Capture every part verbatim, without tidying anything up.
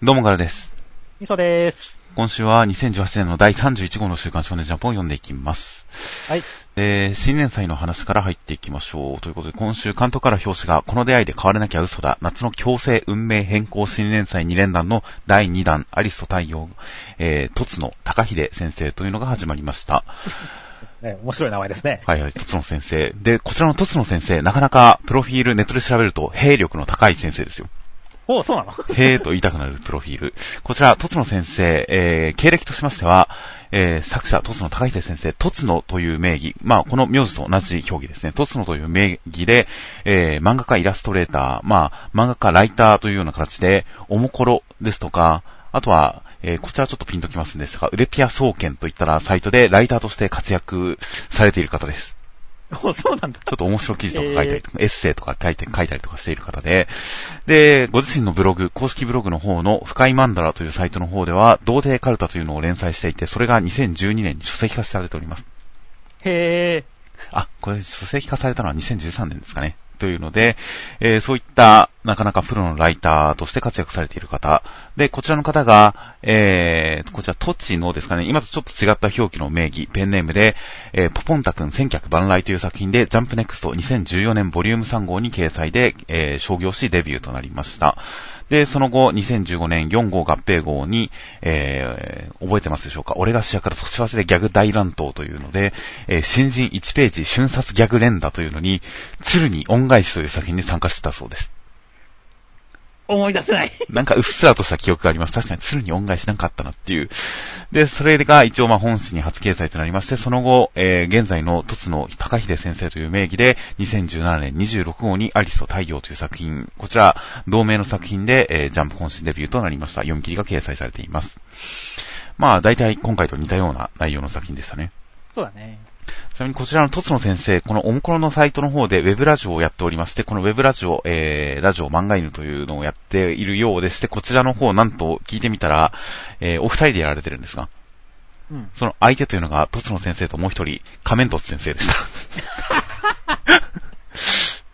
どうもガラです。 みそです。 今週はにせんじゅうはちねんのだいさんじゅういち号の週刊少年ジャンプを読んでいきます。 はい。 で、新年祭の話から入っていきましょう。ということで、今週関東から表紙が、この出会いで変われなきゃ嘘だ。夏の強制運命変更新年祭に連弾のだいにだん、アリスと太陽、えー、とつの高秀先生というのが始まりました。 ね、面白い名前ですね。 はいはい、とつの先生。で、こちらのとつの先生、なかなかプロフィールネットで調べると、兵力の高い先生ですよ。 お、そうなのへーと言いたくなるプロフィール。こちら、とつの先生、えー、経歴としましては、えー、作者、とつの高秀先生、とつのという名義、まあ、この名字と同じ表記ですね。とつのという名義で、えー、漫画家イラストレーター、まあ、漫画家ライターというような形で、おもころですとか、あとは、えー、こちらちょっとピンときますんですが、ウレピア総研といったらサイトでライターとして活躍されている方です。 お、そうなんだ。 ちょっと面白い記事とか書いたりとか、えー、エッセイとか書いて、書いたりとかしている方で、で、ご自身のブログ、公式ブログの方の深いマンダラというサイトの方では、童貞カルタというのを連載していて、それがにせんじゅうにねんに書籍化されております。 へー。 あ、これ書籍化されたのはにせんじゅうさんねんですかね。というので、えー、そういったなかなかプロのライターとして活躍されている方で、こちらの方が、えー、こちらトチのですかね、今とちょっと違った表記の名義ペンネームで、えー、ポポンタ君千客万来という作品でジャンプネクストにせんじゅうよねんボリュームさん号に掲載で、えー、商業誌デビューとなりました。で、その後、にせんじゅうごねんよん号合併号に、えー、覚えてますでしょうか？俺が主役から年忘れでギャグ大乱闘というので、えー、新人いちページ瞬殺ギャグ連打というのに、鶴に恩返しという作品に参加してたそうです。 思い出せない。 なんかうっすらとした記憶があります。確かに鶴に恩返しなんかあったなっていう。で、それが一応まあ本誌に初掲載となりまして、その後、えー、現在のとつの高秀先生という名義で、にせんじゅうななねんにじゅうろく号にアリスと太陽という作品、こちら、同名の作品で、えー、ジャンプ本誌デビューとなりました。読み切りが掲載されています。まあ、大体今回と似たような内容の作品でしたね。 そうだね。 ちなみにこちらのとつの先生、このおもころのサイトの方でウェブラジオをやっておりまして、このウェブラジオ、えー、ラジオ漫画犬というのをやっているようでして、こちらの方なんと聞いてみたら、えー、お二人でやられてるんですが、うん、その相手というのがとつの先生ともう一人、仮面凸先生でした。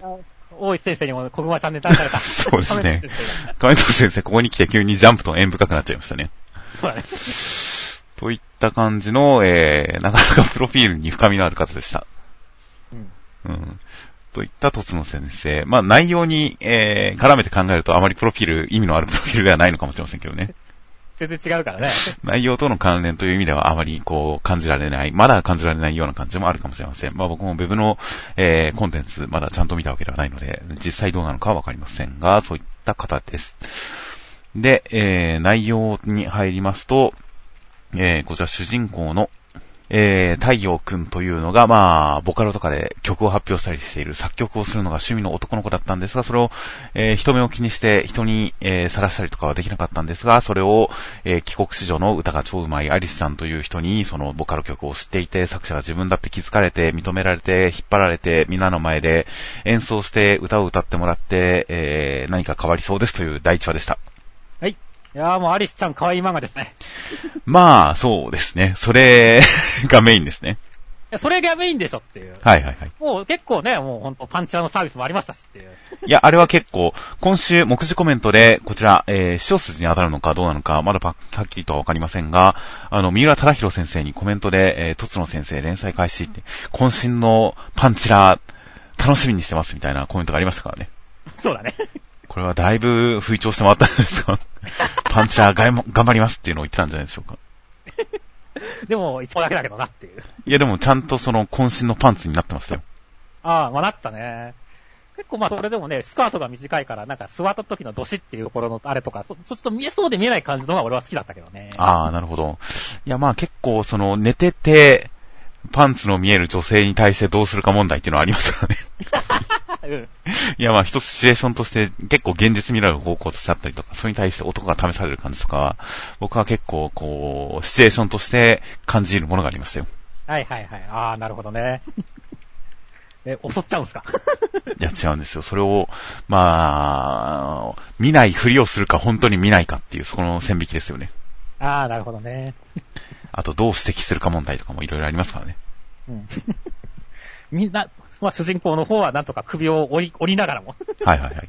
大石先生にも国語チャンネル出された。 そうですね。仮面凸先生、ここに来て急にジャンプと縁深くなっちゃいましたね。 そうだね。 といった感じの、えー、なかなかプロフィールに深みのある方でした。うん。うん。といったとつの先生。まあ内容に、えー、絡めて考えるとあまりプロフィール、意味のあるプロフィールではないのかもしれませんけどね。 全然違うからね。 内容との関連という意味ではあまりこう感じられない、まだ感じられないような感じもあるかもしれません。まあ僕もウェブの、えー、コンテンツまだちゃんと見たわけではないので、実際どうなのかはわかりませんが、そういった方です。で、えー、内容に入りますと、えー、こちら主人公の、えー、太陽くんというのが、まあ、ボカロとかで曲を発表したりしている作曲をするのが趣味の男の子だったんですが、それを、えー、人目を気にして人に、えー、さらしたりとかはできなかったんですが、それを、えー、帰国子女の歌が超うまいアリスちゃんという人に、そのボカロ曲を知っていて、作者が自分だって気づかれて、認められて、引っ張られて、みんなの前で演奏して歌を歌ってもらって、えー、何か変わりそうですという第一話でした。 はい。いやーもうアリスちゃん可愛い漫画ですね。 まあ、そうですね。それがメインですね。 いや、それがメインでしょっていう。 はいはいはい。 もう結構ね、もうほんとパンチラのサービスもありましたしっていう。 いや、あれは結構、今週目次コメントで、こちら、えー、視聴筋に当たるのかどうなのか、まだはっきりとはわかりませんが、あの、三浦忠宏先生にコメントで、えー、とつの先生連載開始って、渾身のパンチラ、楽しみにしてますみたいなコメントがありましたからね。 そうだね。 これはだいぶ吹聴してもらったんですが、パンチラー頑張りますっていうのを言ってたんじゃないでしょうか。 でも、いつもだけだけどなっていう。 いやでもちゃんとその渾身のパンツになってましたよ。 ああ、まあなったね。結構まあそれでもね、スカートが短いから、なんか座った時のドシっていうところのあれとか、そ、ちょっと見えそうで見えない感じのが俺は好きだったけどね。 ああ、なるほど。いやまあ結構その寝てて、パンツの見える女性に対してどうするか問題っていうのはありますからね。うん、いやまあ一つシチュエーションとして結構現実味のある方向としてあったりとか、それに対して男が試される感じとかは、僕は結構こう、シチュエーションとして感じるものがありましたよ。 はいはいはい。ああ、なるほどね。え、襲っちゃうんすか？ いや違うんですよ。それを、まあ、見ないふりをするか本当に見ないかっていう、そこの線引きですよね。 ああ、なるほどね。 あとどう指摘するか問題とかもいろいろありますからね。 うん。みんな、まあ主人公の方はなんとか首を折り、折りながらも。 はいはいはい。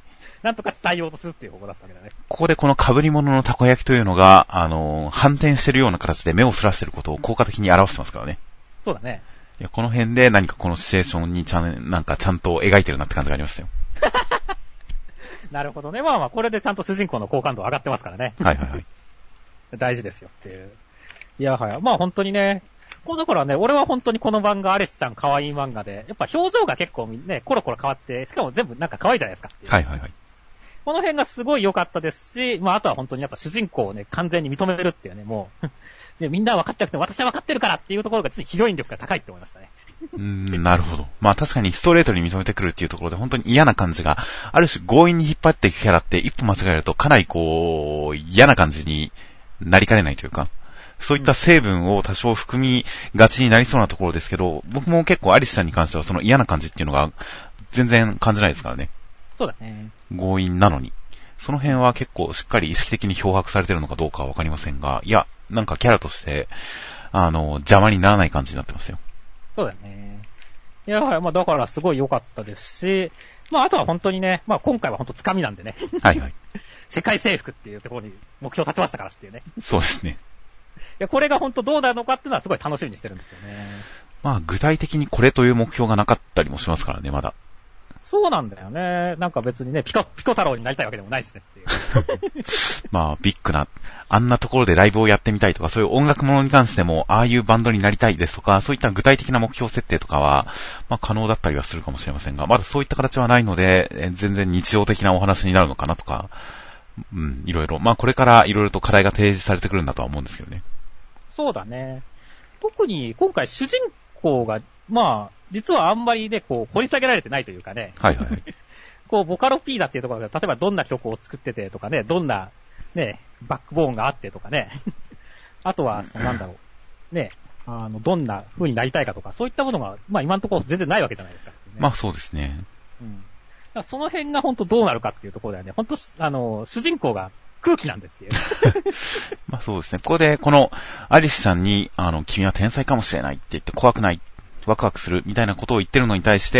なんとか伝えようとするっていう方向だったわけだね。 ここでこの被り物のたこ焼きというのが、あの、反転してるような形で目をそらしてることを効果的に表してますからね。 そうだね。 いや、この辺で何かこのシチュエーションにちゃん、なんかちゃんと描いてるなって感じがありましたよ。 なるほどね。まあまあ、これでちゃんと主人公の好感度上がってますからね。 はいはいはい。 大事ですよっていう。いやはや、まあ本当にね、こだからね、俺は本当にこの漫画、アリスちゃん可愛い漫画で、やっぱ表情が結構ね、コロコロ変わって、しかも全部なんか可愛いじゃないですか。 はいはいはい。 この辺がすごい良かったですし、まああとは本当にやっぱ主人公をね、完全に認めるっていうね、もう、でみんなは分かってなくても私は分かってるからっていうところが常にヒロイン力が高いって思いましたね。 うーん、なるほど。まあ確かにストレートに認めてくるっていうところで本当に嫌な感じが、ある種強引に引っ張っていくキャラって一歩間違えるとかなりこう、嫌な感じになりかねないというか、そういった成分を多少含みがちになりそうなところですけど、僕も結構アリスちゃんに関してはその嫌な感じっていうのが全然感じないですからね。 そうだね。 強引なのに。その辺は結構しっかり意識的に漂白されてるのかどうかはわかりませんが、いや、なんかキャラとして、あの、邪魔にならない感じになってますよ。 そうだね。いや、まあだからすごい良かったですし、まああとは本当にね、まあ今回は本当つかみなんでね。 はいはい。 世界征服っていうところに目標立てましたからっていうね。 そうですね。 いや、これが本当どうなるのかっていうのはすごい楽しみにしてるんですよね。 まあ具体的にこれという目標がなかったりもしますからね、まだ。 そうなんだよね。なんか別にね、ピコ、ピコ太郎になりたいわけでもないしねっていう。 まあ、ビッグな、あんなところでライブをやってみたいとか、そういう音楽ものに関しても、ああいうバンドになりたいですとか、そういった具体的な目標設定とかは、まあ可能だったりはするかもしれませんが、まだそういった形はないので、え全然日常的なお話になるのかなとか、うん、いろいろ。まあこれからいろいろと課題が提示されてくるんだとは思うんですけどね。 そうだね。特に今回主人公が、まあ、実はあんまりね、こう、掘り下げられてないというかね。 はいはいはい。 こう、ボカロ P だっていうところが、例えばどんな曲を作っててとかね、どんな、ね、バックボーンがあってとかね。あとは、そのなんだろう。ね、あの、どんな風になりたいかとか、そういったものが、まあ今のところ全然ないわけじゃないですか、ね。 まあそうですね。 うん。だからその辺が本当どうなるかっていうところだよね。本当あの、主人公が空気なんでっていう。 まあそうですね。ここで、この、アリスさんに、あの、君は天才かもしれないって言って怖くない。ワクワクするみたいなことを言ってるのに対して、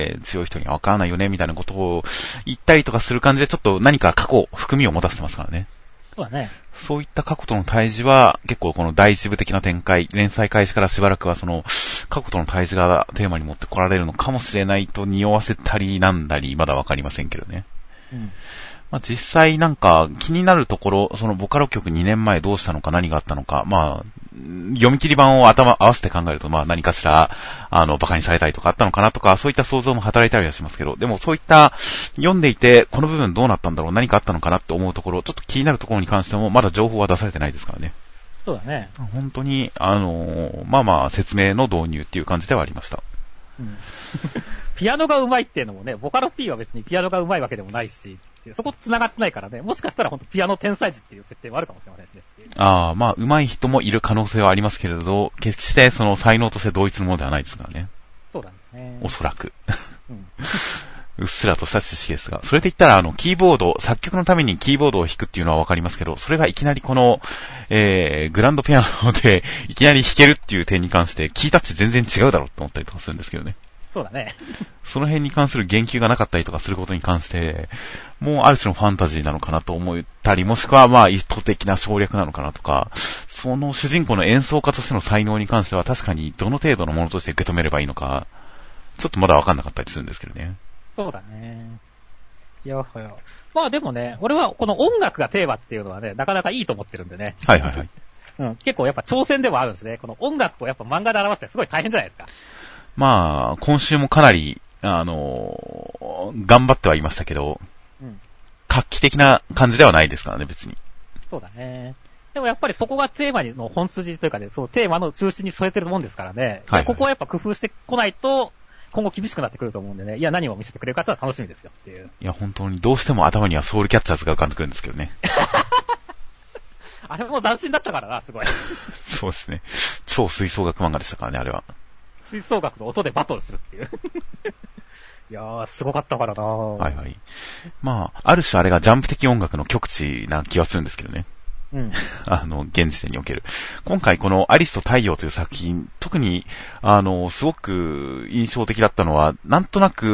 えー、強い人にはわからないよねみたいなことを言ったりとかする感じでちょっと何か過去、含みを持たせてますからね。 そうだね。 そういった過去との対峙は結構この第一部的な展開、連載開始からしばらくはその過去との対峙がテーマに持ってこられるのかもしれないと匂わせたりなんだりまだわかりませんけどね。うん。まあ、実際なんか気になるところ、そのボカロ曲にねんまえどうしたのか何があったのか、まあ、読み切り版を頭合わせて考えると、まあ何かしら、あの、馬鹿にされたりとかあったのかなとか、そういった想像も働いたりはしますけど、でもそういった読んでいて、この部分どうなったんだろう、何かあったのかなって思うところ、ちょっと気になるところに関しても、まだ情報は出されてないですからね。 そうだね。 本当に、あの、まあまあ説明の導入っていう感じではありました。 うん、ピアノが上手いっていうのもね、ボカロ P は別にピアノが上手いわけでもないし、そこと繋がってないからね、もしかしたら本当ピアノ天才児っていう設定もあるかもしれませんしね。 ああ、まあ上手い人もいる可能性はありますけれど、決してその才能として同一のものではないですからね。 そうだね。 おそらく。 うん、 うっすらとした知識ですが、それで言ったらあのキーボード、作曲のためにキーボードを弾くっていうのはわかりますけど、それがいきなりこの、えー、グランドピアノでいきなり弾けるっていう点に関して、キータッチ全然違うだろうって思ったりとかするんですけどね。 そうだね。 その辺に関する言及がなかったりとかすることに関して、もうある種のファンタジーなのかなと思ったり、もしくはまあ一方的な省略なのかなとか、その主人公の演奏家としての才能に関しては確かにどの程度のものとして受け止めればいいのか、ちょっとまだわかんなかったりするんですけどね。 そうだね。いやはや。まあでもね、俺はこの音楽がテーマっていうのはね、なかなかいいと思ってるんでね。 はいはいはい。 うん、結構やっぱ挑戦でもあるんですね。この音楽をやっぱ漫画で表すってすごい大変じゃないですか。 まあ、今週もかなり、あのー、頑張ってはいましたけど、うん、画期的な感じではないですからね、別に。 そうだね。でもやっぱりそこがテーマの本筋というかね、そうテーマの中心に添えてるもんですからね。はいはい、ここはやっぱ工夫してこないと、今後厳しくなってくると思うんでね。いや、何を見せてくれるかってのは楽しみですよっていう。 いや、本当にどうしても頭にはソウルキャッチャーズが浮かんでくるんですけどね。 あれも斬新だったからな、すごい。 そうですね。超吹奏楽漫画でしたからね、あれは。 吹奏楽の音でバトルするっていう。いやー、すごかったからな。 はいはい。まあ、ある種あれがジャンプ的音楽の極致な気はするんですけどね。うん。あの、現時点における。今回このアリスと太陽という作品、特に、あの、すごく印象的だったのは、なんとなく、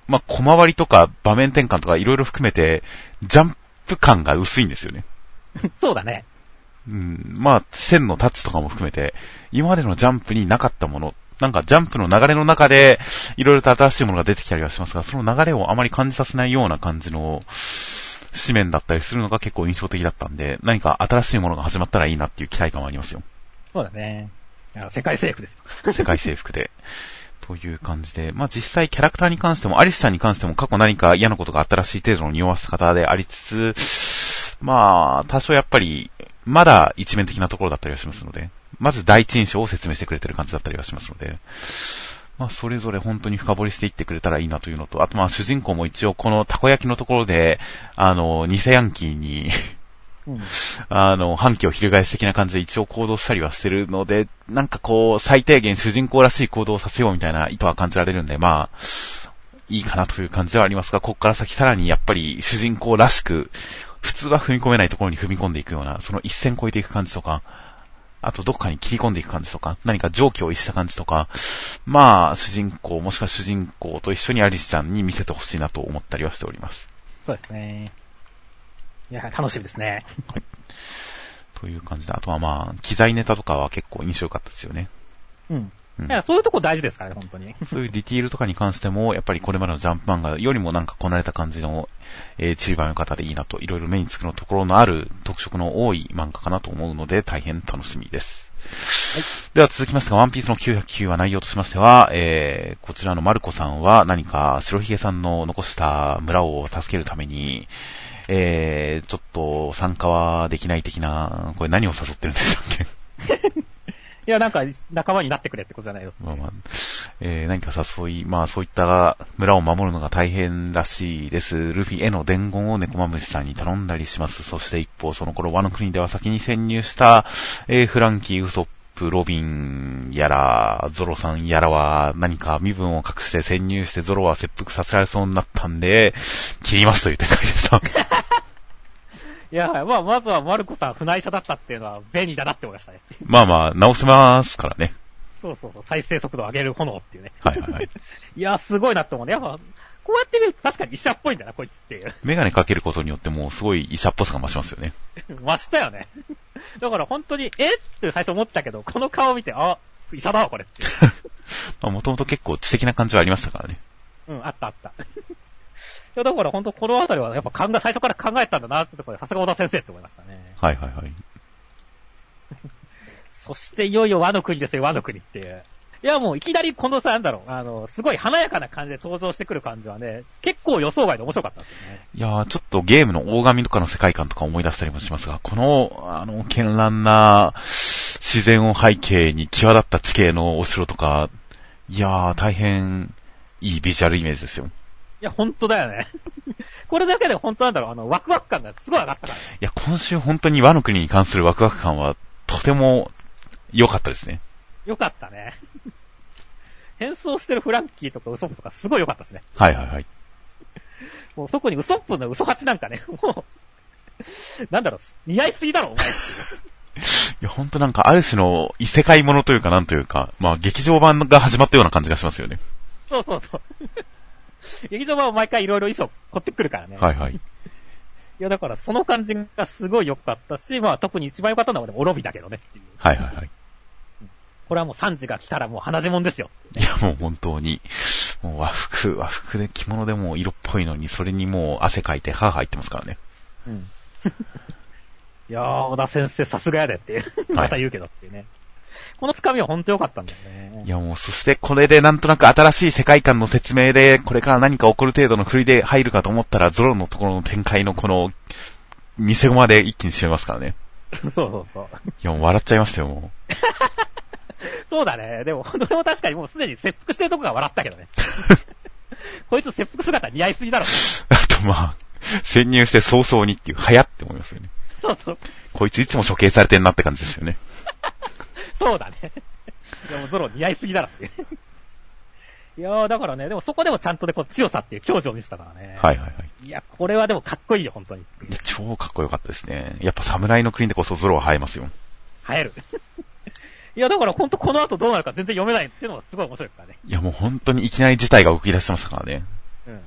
まあ、小回りとか場面転換とかいろいろ含めて、ジャンプ感が薄いんですよね。 そうだね。 うん、まあ、線のタッチとかも含めて、今までのジャンプになかったもの、なんかジャンプの流れの中で、いろいろと新しいものが出てきたりはしますが、その流れをあまり感じさせないような感じの紙面だったりするのが結構印象的だったんで、何か新しいものが始まったらいいなっていう期待感はありますよ。 そうだね。世界征服ですよ。 世界征服で。という感じで、まあ実際キャラクターに関しても、アリスちゃんに関しても過去何か嫌なことがあったらしい程度の匂わせ方でありつつ、まあ、多少やっぱり、まだ一面的なところだったりはしますので、まず第一印象を説明してくれてる感じだったりはしますので、まあそれぞれ本当に深掘りしていってくれたらいいなというのと、あとまあ主人公も一応このたこ焼きのところで、あの、偽ヤンキーに、うん、あの、反旗を翻す的な感じで一応行動したりはしてるので、なんかこう、最低限主人公らしい行動をさせようみたいな意図は感じられるんで、まあ、いいかなという感じではありますが、ここから先さらにやっぱり主人公らしく、普通は踏み込めないところに踏み込んでいくような、その一線越えていく感じとか、あとどこかに切り込んでいく感じとか、何か常軌を逸した感じとか、まあ、主人公、もしくは主人公と一緒にアリスちゃんに見せてほしいなと思ったりはしております。 そうですね。いや、楽しみですね。 はい。という感じで、あとはまあ、機材ネタとかは結構印象良かったですよね。 うん。うん、いや、そういうとこ大事ですからね、本当に。 そういうディティールとかに関しても、やっぱりこれまでのジャンプ漫画よりもなんかこなれた感じの、えー、散りばめ方でいいなと、いろいろ目につくのところのある特色の多い漫画かなと思うので、大変楽しみです。はい、では続きましてが、ワンピースのきゅうひゃくきゅう話内容としましては、えー、こちらのマルコさんは何か白ひげさんの残した村を助けるために、えー、ちょっと参加はできない的な、これ何を誘ってるんでしたっけいや、なんか、仲間になってくれってことじゃないよ。 まあまあ、えー、何か誘い、まあそういった村を守るのが大変らしいです。ルフィへの伝言を猫まむしさんに頼んだりします。そして一方、その頃、ワノ国では先に潜入した、えー、フランキー、ウソップ、ロビンやら、ゾロさんやらは何か身分を隠して潜入してゾロは切腹させられそうになったんで、切りますという展開でした。 いや、まあ、まずはマルコさん不内者だったっていうのは便利だなって思いましたね。 まあまあ、直せますからね。 そうそうそう、再生速度を上げる炎っていうね。 はいはいはい。 いや、すごいなって思うね。やっぱ、こうやって見ると確かに医者っぽいんだな、こいつっていう。 メガネかけることによってもうすごい医者っぽさが増しますよね。 増したよね。だから本当に、えって最初思ったけど、この顔を見て、あ、医者だわ、これって。 まあ、もともと結構知的な感じはありましたからね。 うん、あったあった。いや、だから本当このあたりはやっぱ考え、最初から考えたんだなってところで、さすが小田先生って思いましたね。 はいはいはい。 そしていよいよ和の国ですよ、和の国っていう。いや、もういきなりこのさ、なんだろう、あの、すごい華やかな感じで登場してくる感じはね、結構予想外で面白かったんですよね。 いやー、ちょっとゲームの大神とかの世界観とか思い出したりもしますが、この、あの、絢爛な自然を背景に際立った地形のお城とか、いやー、大変いいビジュアルイメージですよ。 いや、本当だよね。これだけで本当なんだろう、あの、ワクワク感がすごい上がったからね。 いや、今週本当に和の国に関するワクワク感はとても良かったですね。 良かったね。変装してるフランキーとかウソップとかすごい良かったしね。 はいはいはい。 もう特にウソップのウソハチなんかね、もう、なんだろう、似合いすぎだろ、お前っていう。 いや、ほんとなんかある種の異世界ものというかなんというか、まあ劇場版が始まったような感じがしますよね。 そうそうそう。劇場版は毎回いろいろ衣装凝ってくるからね。 はいはい。いや、だからその感じがすごい良かったし、まあ特に一番良かったのはオロビだけどねっていう。 はいはいはい。 これはもうサンジが来たらもう鼻血もんですよ。 いやもう本当に、もう和服、和服で着物でもう色っぽいのに、それにもう汗かいて歯入ってますからね。うん。 いやー、小田先生さすがやでっていう。また言うけどっていうね。はい、このつかみは本当良かったんだよね。 いやもう、そしてこれでなんとなく新しい世界観の説明で、これから何か起こる程度の振りで入るかと思ったら、ゾロのところの展開のこの、見せ駒で一気に締めますからね。 そうそうそう。 いやもう笑っちゃいましたよ、もう。 そうだね。でも、これも確かにもうすでに切腹してるとこが笑ったけどね。こいつ切腹姿似合いすぎだろ。 あとまあ、潜入して早々にっていう、早って思いますよね。 そうそうそう。 こいついつも処刑されてんなって感じですよね。 そうだね。いやもうゾロ似合いすぎだろっていう。いやーだからね、でもそこでもちゃんとね、こう強さっていう強情を見せたからね。 はいはいはい。 いや、これはでもかっこいいよ、本当に。 いや、超かっこよかったですね。やっぱ侍の国でこそゾロは生えますよ。 生える。いや、だからほんとこの後どうなるか全然読めないっていうのがすごい面白いからね。 いや、もう本当にいきなり事態が動き出してましたからね。 うん。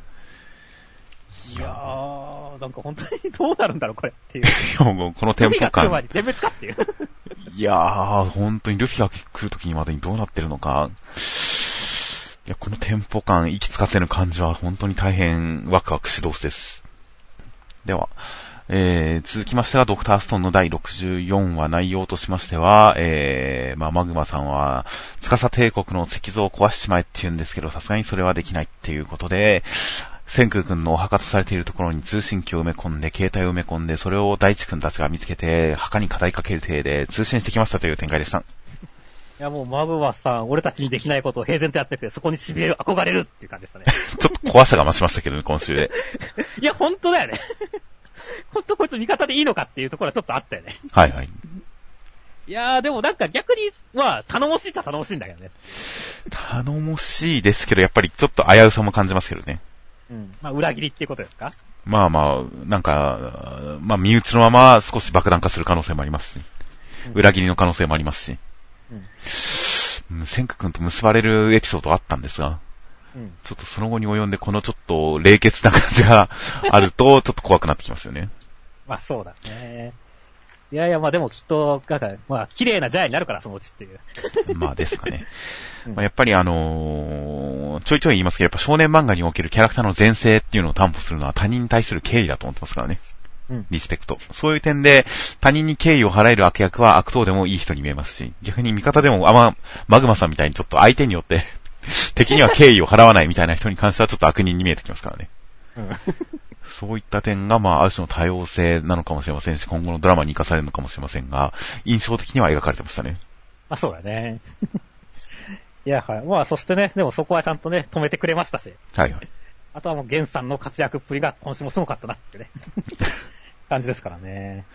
いやー、なんか本当にどうなるんだろう、これっていう。 いや、もうこのテンポ感。ルフィが来る前に全滅かっていう。 いやー、本当にルフィが来る時にまでにどうなってるのか。いや、このテンポ感、息つかせぬ感じは本当に大変ワクワクし同士です。では、えー、続きましてはドクターストーンのだいろくじゅうよんわ、内容としましては、えー、まあ、マグマさんは、司帝国の石像を壊しちまえって言うんですけど、さすがにそれはできないっていうことで、千空君のお墓とされているところに通信機を埋め込んで、携帯を埋め込んで、それを大地君たちが見つけて、墓に語りかける体で通信してきましたという展開でした。いや、もうマグマさん、俺たちにできないことを平然とやってて、そこに痺れる、憧れるっていう感じでしたね。 ちょっと怖さが増しましたけどね、今週で。 いや、ほんとだよね。ほんとこいつ味方でいいのかっていうところはちょっとあったよね。 はいはい。 いやー、でもなんか逆に、まあ、頼もしいっちゃ頼もしいんだけどね。 頼もしいですけど、やっぱりちょっと危うさも感じますけどね。 うん。まあ、裏切りっていうことですか？ まあまあ、なんか、まあ、身内のまま少し爆弾化する可能性もありますし、うん、裏切りの可能性もありますし、うん。千空君と結ばれるエピソードあったんですが、うん、ちょっとその後に及んでこのちょっと冷血な感じがあると、ちょっと怖くなってきますよね。 まあそうだね。いやいや、まあでもきっと、なんか、まあ、綺麗なジャヤになるから、そのうちっていう。 まあですかね。うん、まあ、やっぱりあのー、ちょいちょい言いますけど、やっぱ少年漫画におけるキャラクターの前世っていうのを担保するのは他人に対する敬意だと思ってますからね。うん、リスペクト。そういう点で、他人に敬意を払える悪役は悪党でもいい人に見えますし、逆に味方でも、あ、まあ、マグマさんみたいにちょっと相手によって、敵には敬意を払わないみたいな人に関してはちょっと悪人に見えてきますからね。うんそういった点が、まあ、ある種の多様性なのかもしれませんし、今後のドラマに生かされるのかもしれませんが、印象的には描かれてましたね。 あ、そうだね。いや、はい。まあ、そしてね、でもそこはちゃんとね、止めてくれましたし。 はいはい。 あとはもう、ゲンさんの活躍っぷりが今週もすごかったなってね。感じですからね。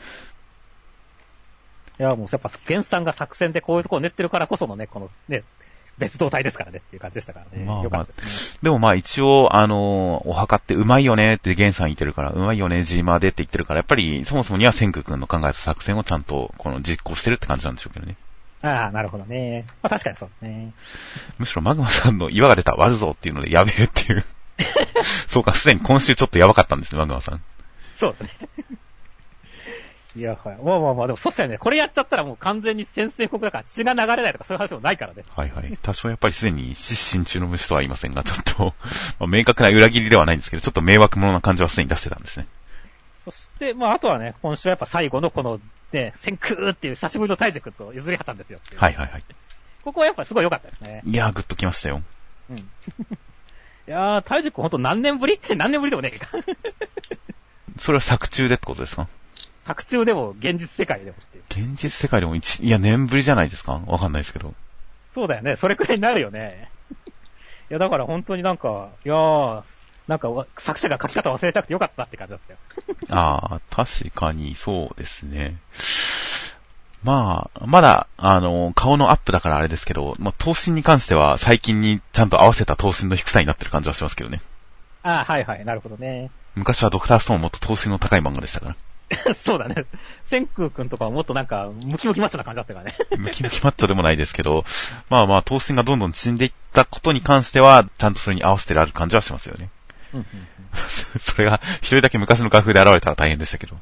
いや、もうやっぱ、ゲンさんが作戦でこういうところを練ってるからこそのね、このね、別動体ですからねっていう感じでしたからね。まあまあ、よかったですね。 でもまあ一応、あのー、お墓ってうまいよねってゲンさん言ってるから、うまいよね、ジーマーでって言ってるから、やっぱりそもそもには千空君の考えた作戦をちゃんとこの実行してるって感じなんでしょうけどね。 ああ、なるほどね。まあ確かにそうね。 むしろマグマさんの岩が出た割るぞっていうのでやべえっていう。そうか、すでに今週ちょっとやばかったんですね、マグマさん。 そうだね。いや、はい。まあまあまあ、でもそうしたよね。これやっちゃったらもう完全に先制国だから血が流れないとかそういう話もないからね。 はいはい。多少やっぱりすでに失神中の虫とは言いませんが、ちょっと、まあ、明確な裏切りではないんですけど、ちょっと迷惑者な感じはすでに出してたんですね。 そして、まああとはね、今週はやっぱ最後のこの、ね、千空っていう久しぶりの大樹君と譲りはちゃんですよ。 はいはいはい。 ここはやっぱりすごい良かったですね。 いやー、グッときましたよ。 うん。いやー、大樹君ほんと何年ぶり何年ぶりでもねえか。 それは作中でってことですか？ 作中でも現実世界でもっていう。 現実世界でも一、いや年ぶりじゃないですか？わかんないですけど。 そうだよね。それくらいになるよね。いやだから本当になんか、いやー、なんか作者が書き方忘れたくてよかったって感じだったよ。 ああ、確かにそうですね。まあ、まだ、あの、顔のアップだからあれですけど、まあ、頭身に関しては最近にちゃんと合わせた頭身の低さになってる感じはしますけどね。 ああ、はいはい、なるほどね。 昔はドクターストーンもっと頭身の高い漫画でしたから。 そうだね。千空くんとかはもっとなんか、ムキムキマッチョな感じだったからね。 ムキムキマッチョでもないですけど、まあまあ、頭身がどんどん縮んでいったことに関しては、ちゃんとそれに合わせてある感じはしますよね。うんうんうん、それが、一人だけ昔の画風で現れたら大変でしたけど。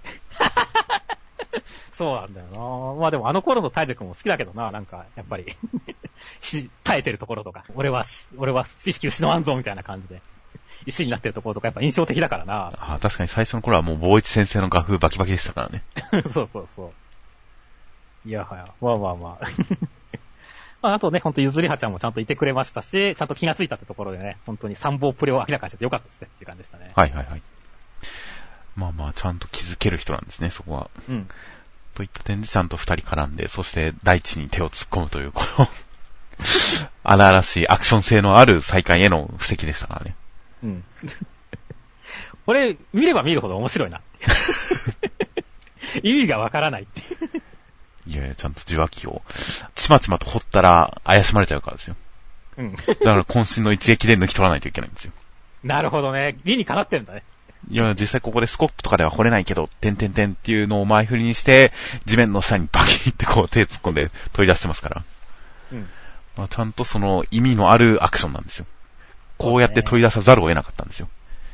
そうなんだよな。まあでもあの頃の大樹くんも好きだけどな、なんか、やっぱり、耐えてるところとか、俺は、俺は知識失わんぞみたいな感じで。石になってるところとかやっぱ印象的だからな。 ああ、確かに最初の頃はもう坊一先生の画風バキバキでしたからね。 そうそうそう。いやはや、まあまあまあ。まああとね、ほんとゆずりはちゃんもちゃんといてくれましたし、ちゃんと気がついたってところでね、本当に参謀プレを明らかにしててよかったですねっていう感じでしたね。 はいはいはい。まあまあ、ちゃんと気づける人なんですね、そこは。うん。といった点でちゃんと二人絡んで、そして大地に手を突っ込むという、この、荒々しいアクション性のある再会への布石でしたからね。うん。 これ、見れば見るほど面白いなっていう。意味がわからないっていう。 いやいや、ちゃんと受話器を、ちまちまと掘ったら怪しまれちゃうからですよ。うん。だから渾身の一撃で抜き取らないといけないんですよ。 なるほどね。理にかなってんだね。 いや、実際ここでスコップとかでは掘れないけど、てんてんてんっていうのを前振りにして、地面の下にバキってこう手突っ込んで取り出してますから。うん。まあ、ちゃんとその意味のあるアクションなんですよ。こうやって取り出さざるを得なかったんですよ。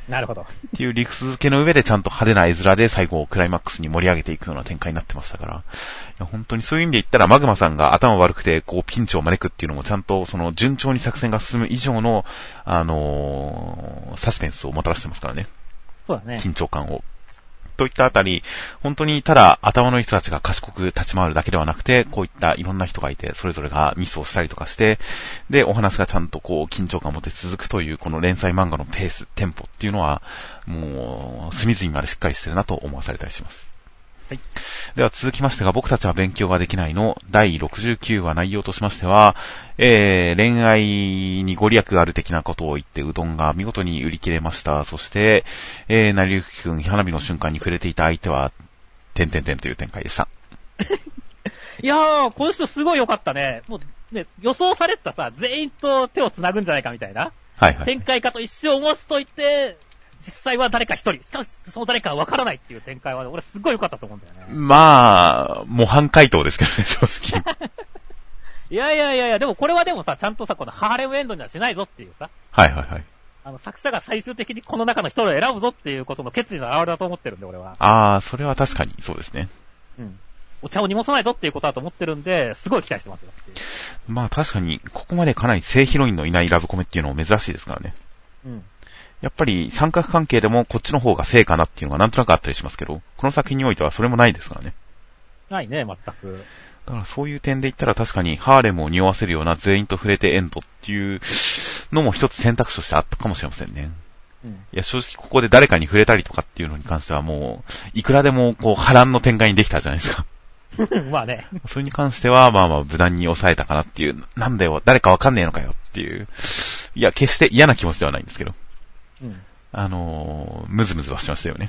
なるほど。 っていう理屈付けの上でちゃんと派手な絵面で最後クライマックスに盛り上げていくような展開になってましたから、いや本当にそういう意味で言ったらマグマさんが頭悪くてこうピンチを招くっていうのもちゃんとその順調に作戦が進む以上の、あのー、サスペンスをもたらしてますからね。 そうだね。 緊張感を。といったあたり、本当にただ頭のいい人たちが賢く立ち回るだけではなくて、こういったいろんな人がいて、それぞれがミスをしたりとかして、で、お話がちゃんとこう緊張感を持って続くという、この連載漫画のペース、テンポっていうのは、もう、隅々までしっかりしてるなと思わされたりします。はい。では続きましてが、僕たちは勉強ができないのだいろくじゅうきゅうわ内容としましては、えー、恋愛にご利益がある的なことを言ってうどんが見事に売り切れました。そして、えー、成りゆきくん花火の瞬間に触れていた相手は、てんてんてんという展開でした。 いやー、この人すごい良かったね。もうね、予想されてたさ、全員と手を繋ぐんじゃないかみたいな。 はいはい。 展開かと一生思わせといて、実際は誰か一人、しかもその誰かは分からないっていう展開は、ね、俺すっごい良かったと思うんだよね。 まあ、模範回答ですけどね、正直。 いやいやいやいや、でもこれはでもさ、ちゃんとさ、このハーレムエンドにはしないぞっていうさ。 はいはいはい。 あの、作者が最終的にこの中の一人を選ぶぞっていうことの決意の表れだと思ってるんで、俺は。 ああ、それは確かにそうですね。 うん。お茶を濁さないぞっていうことだと思ってるんで、すごい期待してますよ。 まあ確かに、ここまでかなり正ヒロインのいないラブコメっていうのも珍しいですからね。うん。やっぱり三角関係でもこっちの方が正かなっていうのがなんとなくあったりしますけど、この作品においてはそれもないですからね。 ないね、全く。 だからそういう点で言ったら確かにハーレムを匂わせるような全員と触れてエンドっていうのも一つ選択肢としてあったかもしれませんね。うん、いや正直ここで誰かに触れたりとかっていうのに関してはもう、いくらでもこう波乱の展開にできたじゃないですか。 まあね。 それに関してはまあまあ無難に抑えたかなっていう、なんだよ、誰かわかんねえのかよっていう。いや、決して嫌な気持ちではないんですけど。うん、あのー、ムズムズはしましたよね。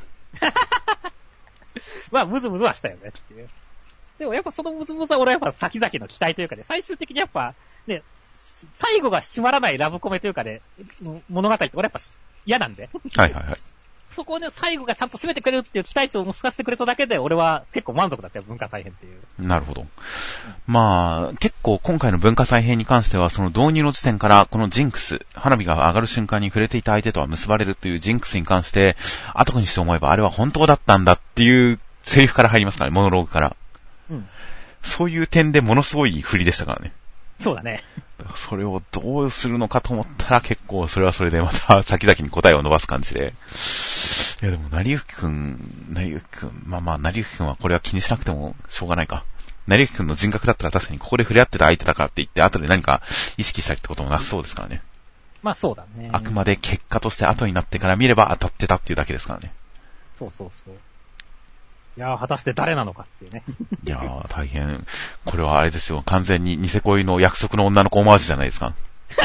まあ、ムズムズはしたよねっていう。でもやっぱそのムズムズは俺はやっぱ先々の期待というかね、最終的にやっぱ、ね、最後が締まらないラブコメというかね、物語って俺やっぱ嫌なんで。 はいはいはい。 そこをね、最後がちゃんと締めてくれるっていう期待値を結かせてくれただけで、俺は結構満足だったよ、文化再編っていう。 なるほど。うん、まあ、結構今回の文化再編に関しては、その導入の時点から、このジンクス、花火が上がる瞬間に触れていた相手とは結ばれるというジンクスに関して、後にして思えばあれは本当だったんだっていうセリフから入りますからね、モノローグから。うん。そういう点でものすごい振りでしたからね。 そうだね。 それをどうするのかと思ったら結構それはそれでまた先々に答えを伸ばす感じで。いやでも、成りゆきくん、成りゆきくん、まあまあ、成りゆきくんはこれは気にしなくてもしょうがないか。成りゆきくんの人格だったら確かにここで触れ合ってた相手だからって言って後で何か意識したりってこともなさそうですからね。 まあそうだね。 あくまで結果として後になってから見れば当たってたっていうだけですからね。 そうそうそう。いやー、果たして誰なのかっていうね。 いやー、大変。これはあれですよ。完全にニセ恋の約束の女の子オマージュじゃないですか。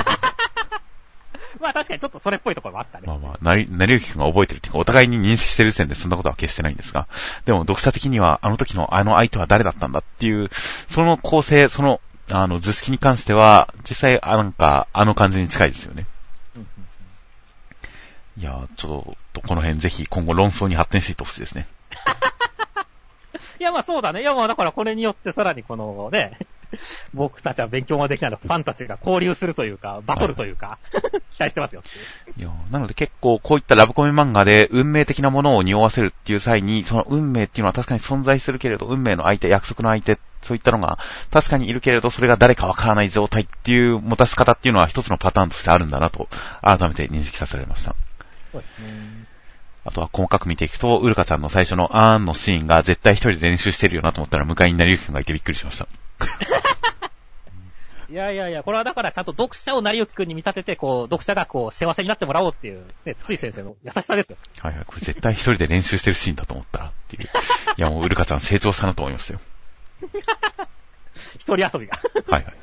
まあ確かにちょっとそれっぽいところもあったね。 まあまあ、なり、なりゆきくんが覚えてるっていうか、お互いに認識してる時点でそんなことは決してないんですが。でも読者的には、あの時のあの相手は誰だったんだっていう、その構成、その、あの、図式に関しては、実際、あなんか、あの感じに近いですよね。うんうんうん、いやー、ちょっと、この辺ぜひ今後論争に発展していってほしいですね。 いや、まあそうだね。いや、まあだからこれによってさらにこのね、僕たちは勉強ができないのファンたちが交流するというか、バトルというか、はい、期待してますよっていう。 いや、なので結構こういったラブコメ漫画で運命的なものを匂わせるっていう際に、その運命っていうのは確かに存在するけれど、運命の相手、約束の相手、そういったのが確かにいるけれど、それが誰かわからない状態っていう持たせ方っていうのは一つのパターンとしてあるんだなと、改めて認識させられました。そうですね。あとは細かく見ていくと、ウルカちゃんの最初のあーんのシーンが絶対一人で練習してるよなと思ったら、向かいに成りゆきくんがいてびっくりしました。 いやいやいや、これはだからちゃんと読者を成りゆきくんに見立てて、こう、読者がこう、幸せになってもらおうっていう、ね、つい先生の優しさですよ。 はいはい、これ絶対一人で練習してるシーンだと思ったらっていう。いやもうウルカちゃん成長したなと思いましたよ。 一人遊びが。 はいはいはい。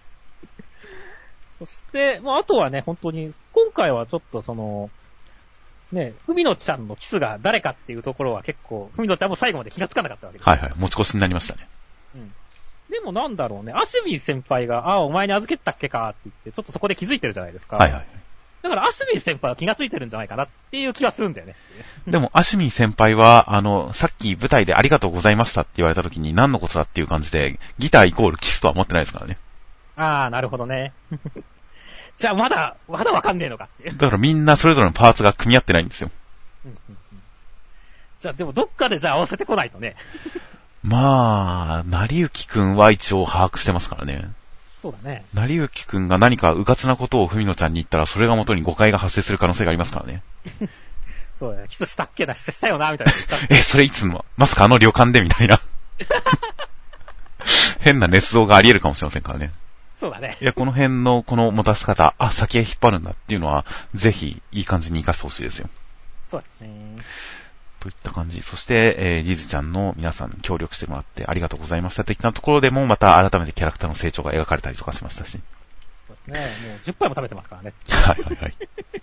そして、まああとはね、本当に、今回はちょっとその、ね、ふみのちゃんのキスが誰かっていうところは結構、ふみのちゃんも最後まで気がつかなかったわけです。 はいはい、持ち越しになりましたね。うん。 でもなんだろうね、アシュミン先輩が、ああ、お前に預けたっけかって言って、ちょっとそこで気づいてるじゃないですか。 はいはい。 だからアシュミン先輩は気がついてるんじゃないかなっていう気がするんだよね。 でも、アシュミン先輩は、あの、さっき舞台でありがとうございましたって言われた時に何のことだっていう感じで、ギターイコールキスとは思ってないですからね。 ああ、なるほどね。 じゃあまだ、まだわかんねえのかっていう。 だからみんなそれぞれのパーツが組み合ってないんですよ。 うんうんうん、じゃあでもどっかでじゃあ合わせてこないとね。 まあ、成幸くんは一応把握してますからね。 そうだね。 成幸くんが何かうかつなことをふみのちゃんに言ったら、それが元に誤解が発生する可能性がありますからね。 そうだね。キスしたっけな、したよな、みたいな。 え、それいつも、まさかあの旅館でみたいな。変な捏造があり得るかもしれませんからね。 そうだね。 いや、この辺のこの持たせ方、あ、先へ引っ張るんだっていうのは、ぜひいい感じに活かしてほしいですよ。 そうですね。 といった感じ。そして、えー、リズちゃんの皆さん協力してもらってありがとうございましたといったところでも、また改めてキャラクターの成長が描かれたりとかしましたし。 そうですね。もうじゅっぱいも食べてますからね。 はいはいはい。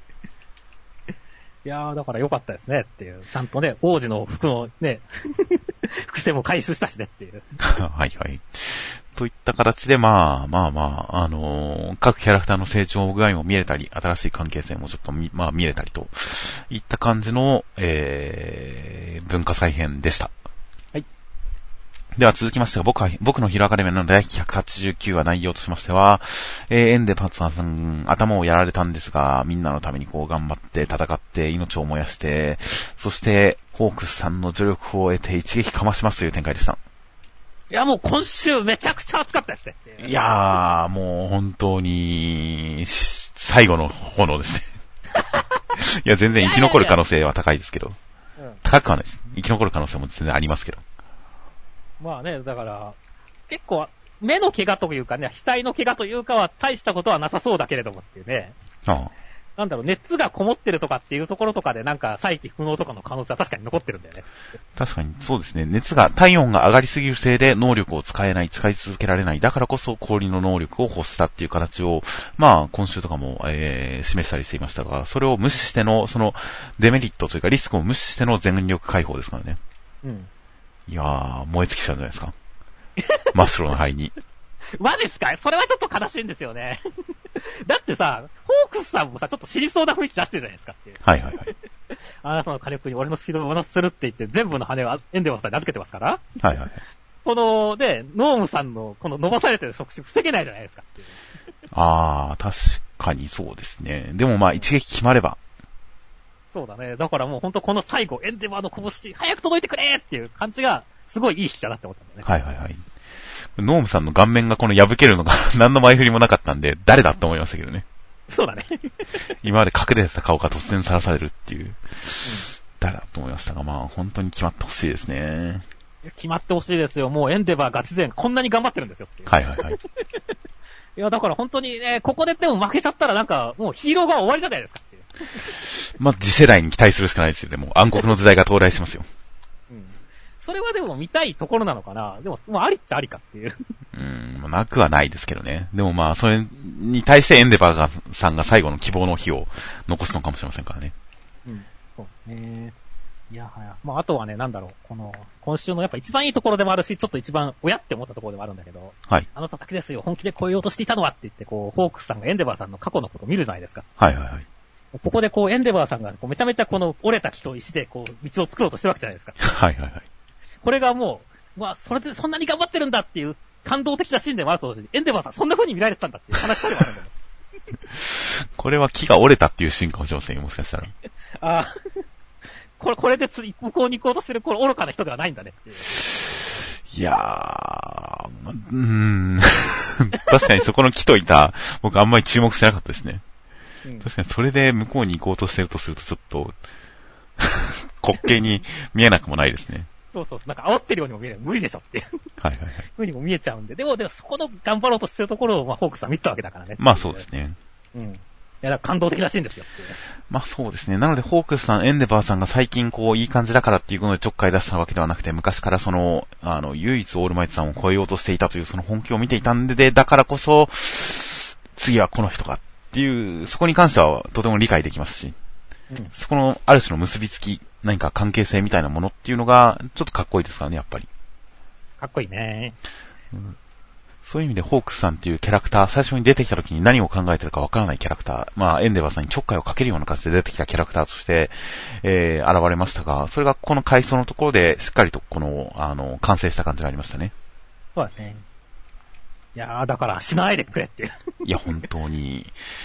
いやー、だから良かったですねっていう。ちゃんとね、王子の服のね、伏線も回収したしねっていう。 はいはい。といった形で、まあまあまあ、あのー、各キャラクターの成長具合も見れたり、新しい関係性もちょっとみ、まあ見れたりといった感じの、えー、文化再編でした。 はい。 では続きましては、僕は、僕のヒーローアカデミーのだいひゃくはちじゅうきゅう話内容としましては、えー、エンデパツナさん、頭をやられたんですが、みんなのためにこう頑張って戦って命を燃やして、そして、ホークスさんの助力を得て一撃かましますという展開でした。 いや、もう今週めちゃくちゃ熱かったですね。 いやー、もう本当に、最後の炎ですね。いや、全然生き残る可能性は高いですけど。いやいやいや、高くはないです。生き残る可能性も全然ありますけど。 まあね、だから、結構、目の怪我というかね、額の怪我というかは大したことはなさそうだけれどもっていうね。ああ、なんだろう、熱がこもってるとかっていうところとかでなんか再起不能とかの可能性は確かに残ってるんだよね。 確かにそうですね。熱が、体温が上がりすぎるせいで能力を使えない、使い続けられない。だからこそ氷の能力を欲したっていう形を、まあ今週とかも、えー、示したりしていましたが、それを無視しての、そのデメリットというかリスクを無視しての全力解放ですからね。うん。いやー、燃え尽きちゃうんじゃないですか。真っ白な肺に。 マジっすか？それはちょっと悲しいんですよね。だってさ、ホークスさんもさ、ちょっと死にそうな雰囲気出してるじゃないですかっていう。はいはいはい。あなたの火力に俺のスピードを戻するって言って、全部の羽をエンデバーさんに預けてますから。はいはいはい。この、で、ノームさんのこの伸ばされてる触手防げないじゃないですかっていう。 あー、確かにそうですね。でもまあ一撃決まれば。 そうだね。だからもうほんとこの最後、エンデバーの拳、早く届いてくれっていう感じが、すごいいい引きだなって思ったんだね。 はいはいはい。ノームさんの顔面がこの破けるのが何の前振りもなかったんで、誰だって思いましたけどね。 そうだね。 今まで隠れてた顔が突然さらされるっていう、うん、誰だと思いましたが、まあ本当に決まってほしいですね。 決まってほしいですよ。もうエンデバーガチ勢こんなに頑張ってるんですよっていう。 はいはいはい。 いやだから本当にね、ここででも負けちゃったらなんかもうヒーローが終わりじゃないですかっていう。 まあ次世代に期待するしかないですよ。でも暗黒の時代が到来しますよ。 それはでも見たいところなのかな。でも、もうありっちゃありかっていう。 うーん、なくはないですけどね。でもまあ、それに対してエンデバーがさんが最後の希望の日を残すのかもしれませんからね。 うん、そうね。いやはや。まあ、あとはね、なんだろう。この、今週のやっぱ一番いいところでもあるし、ちょっと一番親って思ったところでもあるんだけど。はい。あの叩きですよ。本気で超えようとしていたのはって言って、こう、ホークスさんがエンデバーさんの過去のことを見るじゃないですか。はいはいはい。ここでこう、エンデバーさんがこうめちゃめちゃこの折れた木と石でこう、道を作ろうとしてるわけじゃないですか。はいはいはい。これがもう、まあ、それでそんなに頑張ってるんだっていう感動的なシーンでもあると同時に、エンデバーさんそんな風に見られてたんだっていう話でもあるんだよ。 これは木が折れたっていうシーンかもしれませんよ、もしかしたら。ああ。 これ、これでつい、向こうに行こうとしてる、これ愚かな人ではないんだねっていう。 いやー、うーん。確かにそこの木といた、僕あんまり注目してなかったですね。うん、確かにそれで向こうに行こうとしてるとするとちょっと、滑稽に見えなくもないですね。そうそうそう。なんか煽ってるようにも見えない。無理でしょっていう。はいはいはい。ふうにも見えちゃうんで。でも、でもそこの頑張ろうとしてるところを、まあ、ホークスは見たわけだからね。まあそうですね。うん。いや、だから感動的らしいんですよっていう。まあそうですね。なので、ホークスさん、エンデバーさんが最近こう、いい感じだからっていうことでちょっかい出したわけではなくて、昔からその、あの、唯一オールマイトさんを超えようとしていたというその本気を見ていたんで、で、だからこそ、次はこの人がっていう、そこに関してはとても理解できますし。うん、そこの、ある種の結びつき、何か関係性みたいなものっていうのが、ちょっとかっこいいですからね、やっぱり。かっこいいね、うん。そういう意味で、ホークスさんっていうキャラクター、最初に出てきた時に何を考えてるかわからないキャラクター、まあ、エンデバーさんにちょっかいをかけるような形で出てきたキャラクターとして、えー、現れましたが、それがこの回想のところで、しっかりとこの、あの、完成した感じがありましたね。そうだね。いやー、だから、しないでくれっていう。いや、本当に。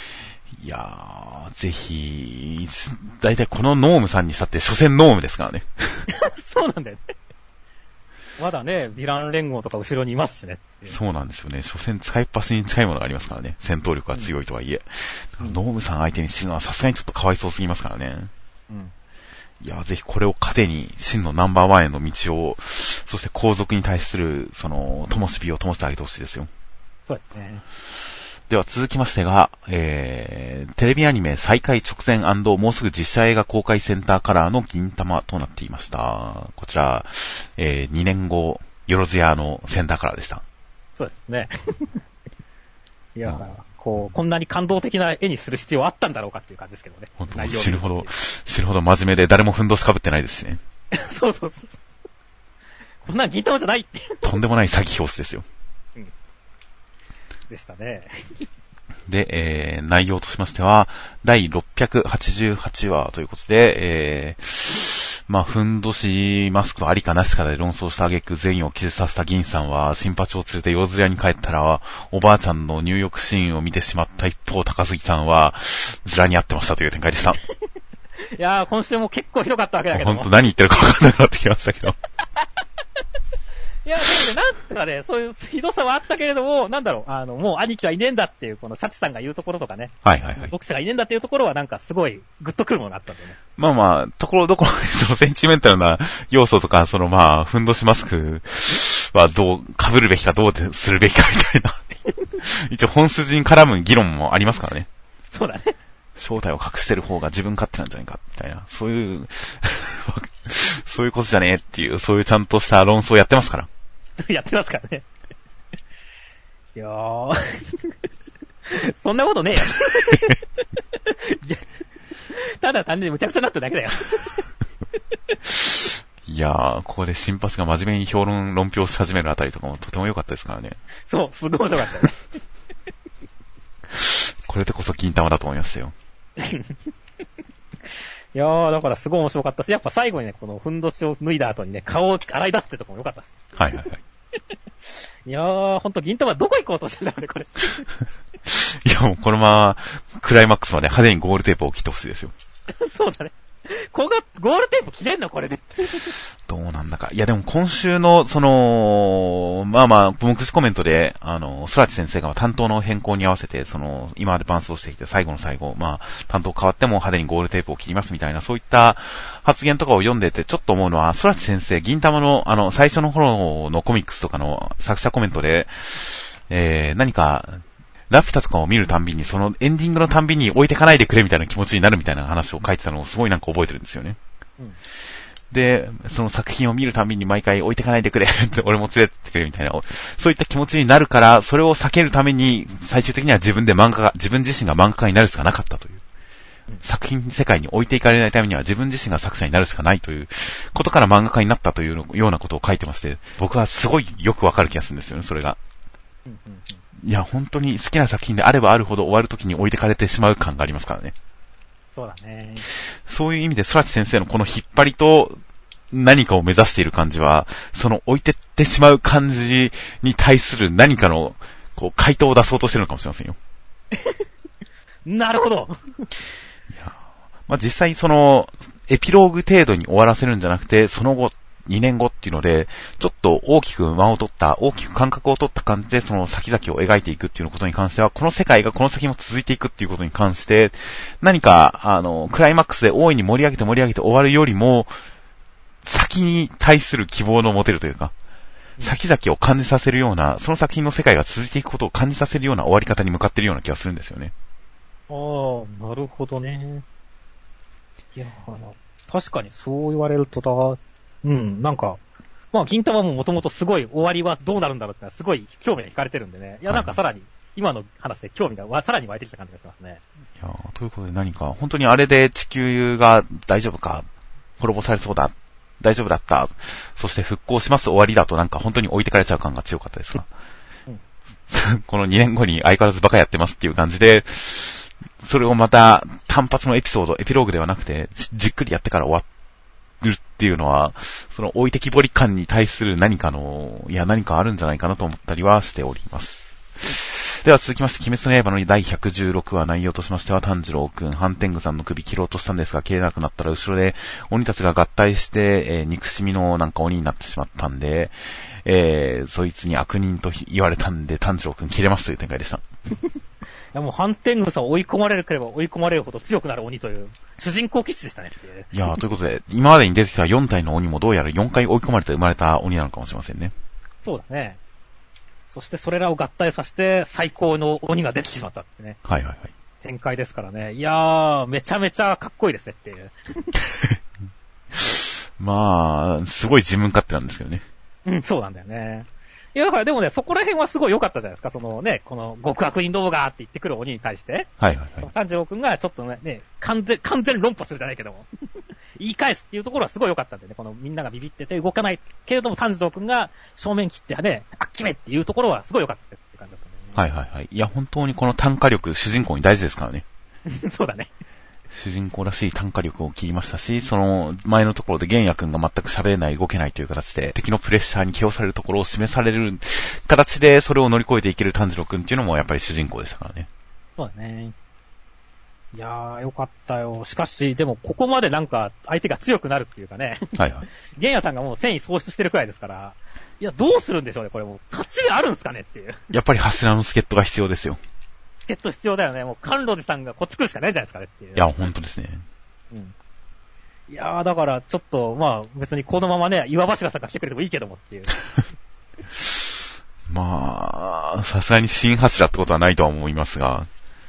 いやー、ぜひ、だいたいこのノームさんにしたって、所詮ノームですからね。 そうなんだよね。まだね、ヴィラン連合とか後ろにいますしね。 そうなんですよね。所詮使いっ走りに近いものがありますからね。戦闘力が強いとはいえ。うん、ノームさん相手に死ぬのはさすがにちょっとかわいそうすぎますからね。うん。いや、ぜひこれを糧に真のナンバーワンへの道を、そして後続に対する、その、灯火を灯してあげてほしいですよ。 そうですね。 では続きましてが、えー、テレビアニメ再開直前&もうすぐ実写映画公開センターカラーの銀玉となっていました。こちら、えー、にねんご、よろずやのセンターカラーでした。 そうですね。いや、うん、こう、こんなに感動的な絵にする必要あったんだろうかっていう感じですけどね。 本当に知るほど、知るほど真面目で誰もふんどしかぶってないですしね。 そうそうそう。こんな銀玉じゃないって。 とんでもない詐欺表紙ですよ。 でしたね。 で、えー、内容としましては、だいろっぴゃくはちじゅうはちわということで、えー、まあ、ふんどしマスクのありかなしかで論争した挙句善意を気絶させた銀さんは、新八を連れて夜連れに帰ったら、おばあちゃんの入浴シーンを見てしまった一方、高杉さんは、ずらに会ってましたという展開でした。いやー、今週も結構ひどかったわけだけど。 ほんと何言ってるか分かんなくなってきましたけど。 いや、でもね、なんかね、そういうひどさはあったけれども、なんだろう、あの、もう兄貴はいねえんだっていう、このシャチさんが言うところとかね。 はいはいはい。 読者がいねえんだっていうところはなんかすごいグッとくるものがあったんでね。 まあまあ、ところどころにそのセンチメンタルな要素とか、そのまあ、ふんどしマスクはどう、被るべきかどうするべきかみたいな。一応本筋に絡む議論もありますからね。 そうだね。 正体を隠してる方が自分勝手なんじゃないか、みたいな。そういう、そういうことじゃねえっていう、そういうちゃんとした論争をやってますから。 やってますからね。いやー。そんなことねえよ。ただ単にむちゃくちゃになっただけだよ。 いやー、ここで新八が真面目に評論、論評し始めるあたりとかもとても良かったですからね。 そう、すごい面白かったね。 これでこそ金玉だと思いましたよ。 いやー、だからすごい面白かったし、やっぱ最後にね、このふんどしを脱いだ後にね、顔を洗い出すってとこも良かったし。 はいはいはい。 いやー、ほんと銀玉どこ行こうとしてんだろうね、これ。 いやもうこのまま、クライマックスまで派手にゴールテープを切ってほしいですよ。 そうだね。ここが、ゴールテープ切れんのこれで。 どうなんだか。いやでも今週の、その、まあまあ、目視コメントで、あの、スラチ先生が担当の変更に合わせて、その、今まで伴走してきて最後の最後、まあ、担当変わっても派手にゴールテープを切りますみたいな、そういった発言とかを読んでて、ちょっと思うのは、スラチ先生、銀玉の、あの、最初の頃のコミックスとかの作者コメントで、えー、何か、ラピュタとかを見るたんびに、そのエンディングのたんびに置いてかないでくれみたいな気持ちになるみたいな話を書いてたのをすごいなんか覚えてるんですよね。うん、で、その作品を見るたんびに毎回置いてかないでくれって俺も連れてってくれみたいな、そういった気持ちになるから、それを避けるために、最終的には自分で漫画家、自分自身が漫画家になるしかなかったという。うん、作品世界に置いていかれないためには自分自身が作者になるしかないということから漫画家になったというようなことを書いてまして、僕はすごいよくわかる気がするんですよね、それが。うんうんうん、いや、本当に好きな作品であればあるほど終わるときに置いてかれてしまう感がありますからね。 そうだね。 そういう意味で、空知先生のこの引っ張りと何かを目指している感じは、その置いてってしまう感じに対する何かの、こう、回答を出そうとしてるのかもしれませんよ。 なるほど。 いや、まあ、実際その、エピローグ程度に終わらせるんじゃなくて、その後、にねんごっていうので、ちょっと大きく間を取った、大きく間隔を取った感じで、その先々を描いていくっていうことに関しては、この世界がこの先も続いていくっていうことに関して、何か、あの、クライマックスで大いに盛り上げて盛り上げて終わるよりも、先に対する希望の持てるというか、先々を感じさせるような、その作品の世界が続いていくことを感じさせるような終わり方に向かっているような気がするんですよね。 ああ、なるほどね。いや、確かにそう言われるとだ、うん、なんか、まあ、銀玉ももともとすごい終わりはどうなるんだろうってのはすごい興味が惹かれてるんでね。いや、なんかさらに、今の話で興味がさらに湧いてきた感じがしますね。 いや、ということで何か、本当にあれで地球が大丈夫か、滅ぼされそうだ、大丈夫だった、そして復興します終わりだとなんか本当に置いてかれちゃう感が強かったですが。うん、このにねんごに相変わらずバカやってますっていう感じで、それをまた単発のエピソード、エピローグではなくて、じっくりやってから終わって、るっていうのは、その置いてきぼり感に対する何かの、いや何かあるんじゃないかなと思ったりはしております。 では続きまして、鬼滅の刃のだいひゃくじゅうろくわ、内容としましては、炭治郎くん、ハンテングさんの首切ろうとしたんですが、切れなくなったら、後ろで鬼たちが合体して、えー、憎しみのなんか鬼になってしまったんで、えー、そいつに悪人と言われたんで、炭治郎くん切れますという展開でした。 いやもう、ハンテングさんを追い込まれるければ追い込まれるほど強くなる鬼という、主人公気質でしたねっていう。 いやー、ということで、今までに出てきたよん体の鬼もどうやらよんかい追い込まれて生まれた鬼なのかもしれませんね。 そうだね。そしてそれらを合体させて、最高の鬼が出てしまったってね。 はいはいはい。 展開ですからね。いやー、めちゃめちゃかっこいいですねっていう。 まあ、すごい自分勝手なんですけどね。 うん、そうなんだよね。いや、だからでもね、そこら辺はすごい良かったじゃないですか。そのね、この極悪人動画って言ってくる鬼に対して。 はいはいはい。 炭治郎くんがちょっとね、ね完全、完全論破するじゃないけども。言い返すっていうところはすごい良かったんでね。このみんながビビってて動かないけれども炭治郎くんが正面切ってね、あっきめっていうところはすごい良かったって感じだったんだよね。 はいはいはい。いや、本当にこの単価力、主人公に大事ですからね。 そうだね。 主人公らしい単価力を切りましたし、その前のところで玄也くんが全く喋れない、動けないという形で、敵のプレッシャーに気をされるところを示される形で、それを乗り越えていける炭治郎くんっていうのもやっぱり主人公でしたからね。 そうだね。いやー、よかったよ。しかし、でもここまでなんか相手が強くなるっていうかね。 はいはい。 玄也さんがもう戦意喪失してるくらいですから、いや、どうするんでしょうね、これもう。勝ち目あるんすかねっていう。 やっぱり柱の助っ人が必要ですよ。 助っ人必要だよね。もう、甘露寺さんがこっち来るしかないじゃないですかねっていう。 いや、ほんとですね。 うん。いやー、だから、ちょっと、まあ、別にこのままね、岩柱さんが来てくれてもいいけどもっていう。 まあ、さすがに新柱ってことはないとは思いますが。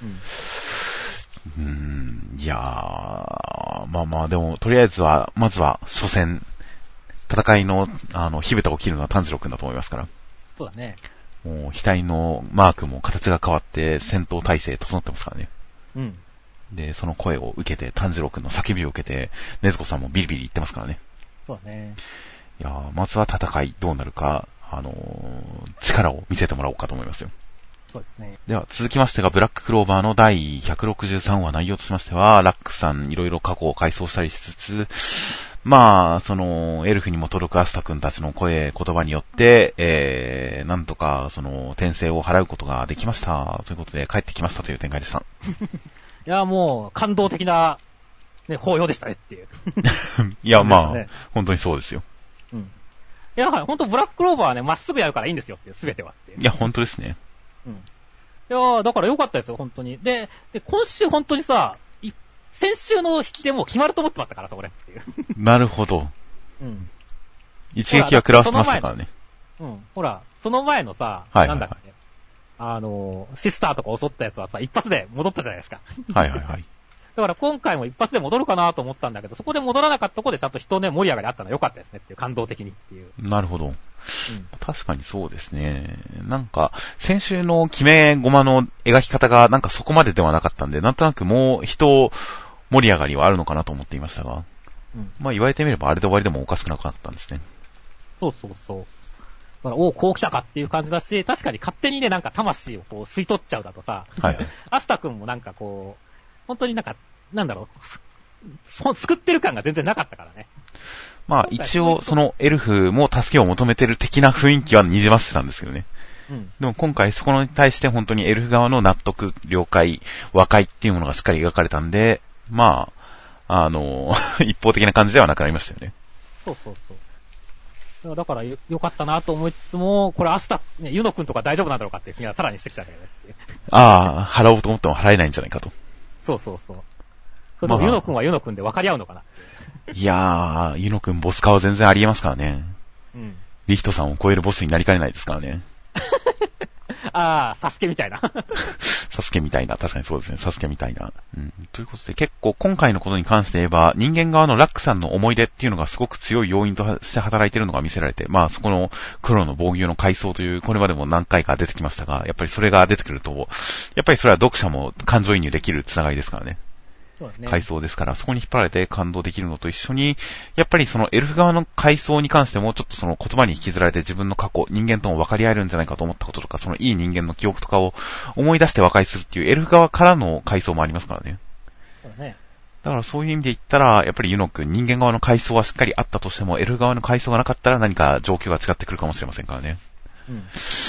うん。うーん、いやー、まあまあ、でも、とりあえずは、まずは、初戦、戦いの、あの、火蓋を切るのは炭治郎くんだと思いますから。 そうだね。 もう、額のマークも形が変わって、戦闘態勢整ってますからね。 うん。 で、その声を受けて、炭治郎くんの叫びを受けて、禰豆子さんもビリビリ言ってますからね。 そうだね。 いやー、まずは戦いどうなるか、あのー、力を見せてもらおうかと思いますよ。 そうですね。 では、続きましてが、ブラッククローバーのだいひゃくろくじゅうさんわ、内容としましては、ラックさんいろいろ過去を回想したりしつつ、まあ、その、エルフにも届くアスタ君たちの声、言葉によって、えー、なんとか、その、転生を払うことができました。ということで、帰ってきましたという展開でした。 いや、もう、感動的な、ね、抱擁でしたねっていう。 いや、まあ、ね、本当にそうですよ。 うん。いや、本当ブラッククローバーはね、まっすぐやるからいいんですよっていう、すべてはっていう。 いや、本当ですね。 うん。いや、だから良かったですよ、本当に。で、で今週本当にさ、先週の引きでもう決まると思ってましたからさ、俺っていう。 なるほど。 うん。 一撃は食らわせてましたからね。 うん。ほら、その前のさ、 はいはいはい、 なんだっけ、あの、シスターとか襲ったやつはさ、一発で戻ったじゃないですか。 はいはいはい。 だから今回も一発で戻るかなと思ったんだけど、そこで戻らなかったところでちゃんと人ね、盛り上がりあったのは良かったですねっていう、感動的にっていう。 なるほど。うん、確かにそうですね。なんか、先週の決め駒の描き方がなんかそこまでではなかったんで、なんとなくもう人盛り上がりはあるのかなと思っていましたが、うん、まあ言われてみればあれで終わりでもおかしくなかったんですね。 そうそうそう。だから、おう、こう来たかっていう感じだし、確かに勝手にね、なんか魂をこう吸い取っちゃうだとさ、はいはい、アスタ君もなんかこう、本当になんか、なんだろう、救ってる感が全然なかったからね。 まあ一応、そのエルフも助けを求めてる的な雰囲気はにじませてたんですけどね。うん、でも今回そこに対して本当にエルフ側の納得、了解、和解っていうものがしっかり描かれたんで、まあ、あの、一方的な感じではなくなりましたよね。 そうそうそう。だからよ、よかったなと思いつつも、これアスタ、ね、ユノ君とか大丈夫なんだろうかっていう気がさらにしてきたんだよね。 ああ、払おうと思っても払えないんじゃないかと。 そうそうそう。それともユノ君はユノ君で分かり合うのかな。 いやー、ユノ君ボス化は全然ありえますからね。うん。リヒトさんを超えるボスになりかねないですからね。 ああ、サスケみたいな。 サスケみたいな。確かにそうですね。サスケみたいな。うん。ということで結構今回のことに関して言えば、人間側のラックさんの思い出っていうのがすごく強い要因として働いているのが見せられて、まあそこの黒の防御の階層という、これまでも何回か出てきましたが、やっぱりそれが出てくると、やっぱりそれは読者も感情移入できるつながりですからね。そうですね。階層ですから、そこに引っ張られて感動できるのと一緒に、やっぱりそのエルフ側の階層に関しても、ちょっとその言葉に引きずられて自分の過去、人間とも分かり合えるんじゃないかと思ったこととか、そのいい人間の記憶とかを思い出して和解するっていうエルフ側からの階層もありますからね。そうですね。だからそういう意味で言ったら、やっぱりユノ君、人間側の階層はしっかりあったとしても、エルフ側の階層がなかったら何か状況が違ってくるかもしれませんからね。うん。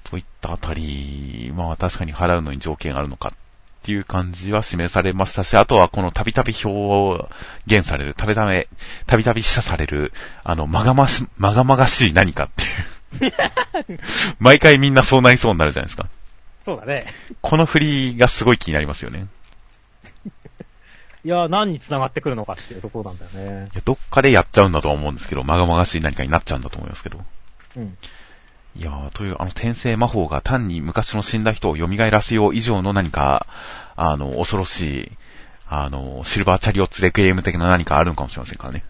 そういったあたり、まあ確かに払うのに条件あるのかっていう感じは示されましたし、あとはこのたびたび表現される、たびたび、たびたび示唆される、あの、まがまし、まがまがしい何かっていう。毎回みんなそうなりそうになるじゃないですか。 そうだね。 この振りがすごい気になりますよね。 いや、何に繋がってくるのかっていうところなんだよね。 いや、どっかでやっちゃうんだとは思うんですけど、まがまがしい何かになっちゃうんだと思いますけど。 うん。 いやー、という、あの、転生魔法が単に昔の死んだ人を蘇らせよう以上の何か、あの、恐ろしい、あの、シルバーチャリオッツレクイエム的な何かあるのかもしれませんからね。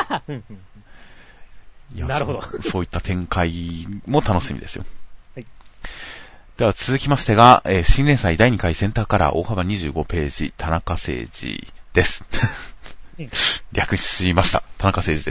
いや、 なるほどそう。そういった展開も楽しみですよ。 はい。 では続きましてが、えー、新連載だいにかいセンターカラー大幅にじゅうごページ、田中誠二です。略しました。田中誠二です。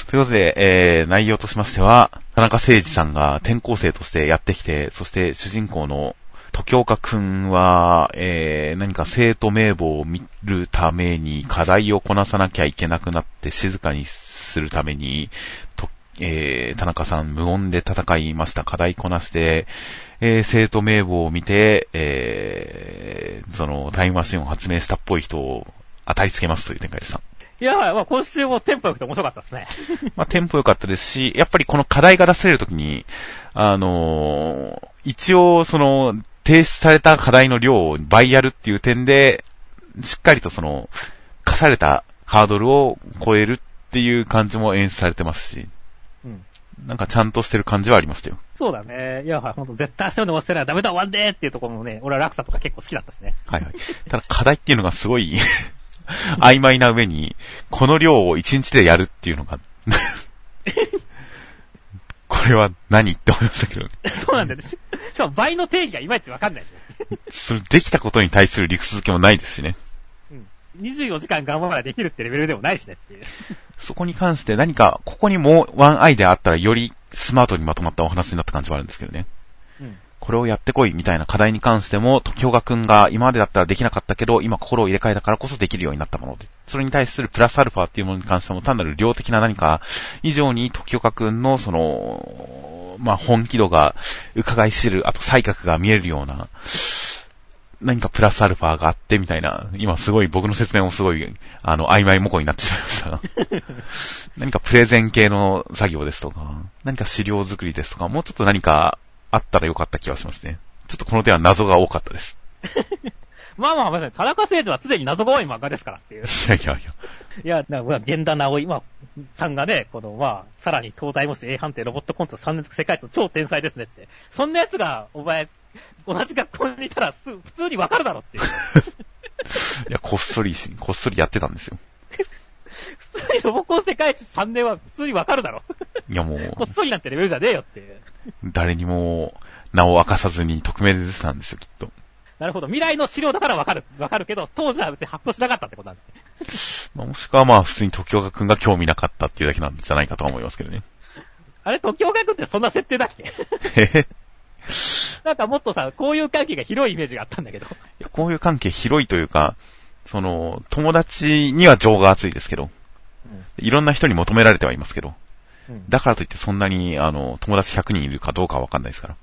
ということで、えー、内容としましては、田中誠二さんが転校生としてやってきて、そして主人公の時岡くんは、えー、何か生徒名簿を見るために課題をこなさなきゃいけなくなって静かにするために、とえー、田中さん無音で戦いました。課題こなして、えー、生徒名簿を見て、えー、そのタイムマシンを発明したっぽい人を当たりつけますという展開でした。 いや、まあ今週もテンポ良くて面白かったですね。 まあテンポ良かったですし、やっぱりこの課題が出せるときに、あのー、一応その提出された課題の量を倍やるっていう点で、しっかりとその課されたハードルを超えるっていう感じも演出されてますし、うん、なんかちゃんとしてる感じはありましたよ。 そうだね。いや、ほんと絶対明日まで終わせたらダメだ終わんでーっていうところもね、俺は落差とか結構好きだったしね。 はいはい。ただ課題っていうのがすごい曖昧な上に、この量を一日でやるっていうのが、これは何って思いましたけどね。 そうなんだよね。しかも倍の定義がいまいちわかんないしね。 それできたことに対する理屈付けもないですしね。 うん。にじゅうよじかん頑張ればできるってレベルでもないしねっていう。 そこに関して何か、ここにもうワンアイデアあったらよりスマートにまとまったお話になった感じはあるんですけどね。うん。これをやってこいみたいな課題に関しても、時岡くんが今までだったらできなかったけど、今心を入れ替えたからこそできるようになったもので、それに対するプラスアルファっていうものに関しても単なる量的な何か以上に時岡くんのその、まあ、本気度が伺い知る、あと才覚が見えるような、何かプラスアルファがあってみたいな、今すごい僕の説明もすごい、あの、曖昧模倣になってしまいましたが。何かプレゼン系の作業ですとか、何か資料作りですとか、もうちょっと何か、あったらよかった気がしますね。ちょっとこの手は謎が多かったです。 まあまあまあ、田中誠二は常に謎が多い漫画ですからっていう。いやいやいや。 いや、なんか、源田直井、まあ、さんがね、この、まあ、さらに東大模試 A 判定ロボットコントさんねん世界一の超天才ですねって。そんな奴が、お前、同じ学校にいたら普通にわかるだろっていう。 いや、こっそり、こっそりやってたんですよ。 普通にロボコン世界一さんねんは普通にわかるだろ。 いやもう。 こっそりなんてレベルじゃねえよっていう。 誰にも名を明かさずに匿名で出てたんですよ、きっと。 なるほど。未来の資料だからわかる。わかるけど、当時は別に発表しなかったってことなんだね。 まあ、もしくはまあ普通に時岡くんが興味なかったっていうだけなんじゃないかとは思いますけどね。 あれ、時岡くんってそんな設定だっけ？ えなんかもっとさ、こういう関係が広いイメージがあったんだけど。いや、こういう関係広いというか、その、友達には情が熱いですけど、うん、いろんな人に求められてはいますけど、うん、だからといってそんなに、あの、友達ひゃくにんいるかどうかはわかんないですから。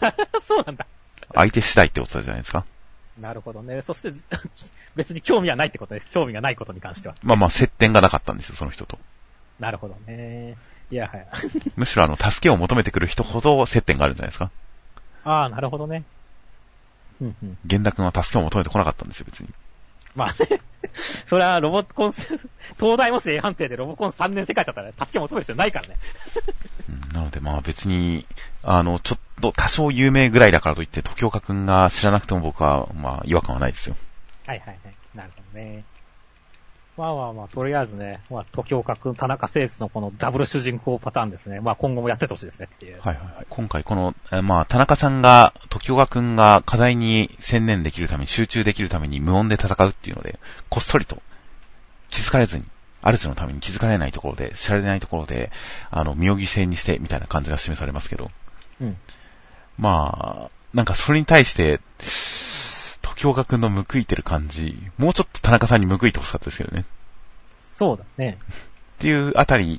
そうなんだ。 相手次第ってことじゃないですか。 なるほどね。そして、別に興味はないってことです。興味がないことに関しては。 まあまあ、接点がなかったんですよ、その人と。 なるほどね。いや、はい。 むしろあの、助けを求めてくる人ほど接点があるんじゃないですか。 ああ、なるほどね。 うんうん。源田くんは助けを求めてこなかったんですよ、別に。 まあね。それはロボコン、東大模試 A 判定でロボコンさんねん世界だったら助けを求める必要ないからね。 うん、なのでまあ別に、あの、ちょっと多少有名ぐらいだからといって、時岡くんが知らなくても僕は、まあ違和感はないですよ。 はいはいはい。なるほどね。まあまあまあ、とりあえずね、まあ、時岡くん、田中誠二のこのダブル主人公パターンですね。まあ今後もやっててほしいですねっていう。 はいはいはい。今回この、えまあ田中さんが、時岡くんが課題に専念できるために、集中できるために無音で戦うっていうので、こっそりと気づかれずに、主のために気づかれないところで、知られないところで、あの、身を犠牲にしてみたいな感じが示されますけど。うん。まあ、なんかそれに対して、時岡くんの報いてる感じ、もうちょっと田中さんに報いてほしかったですけどね。 そうだね。 っていうあたり、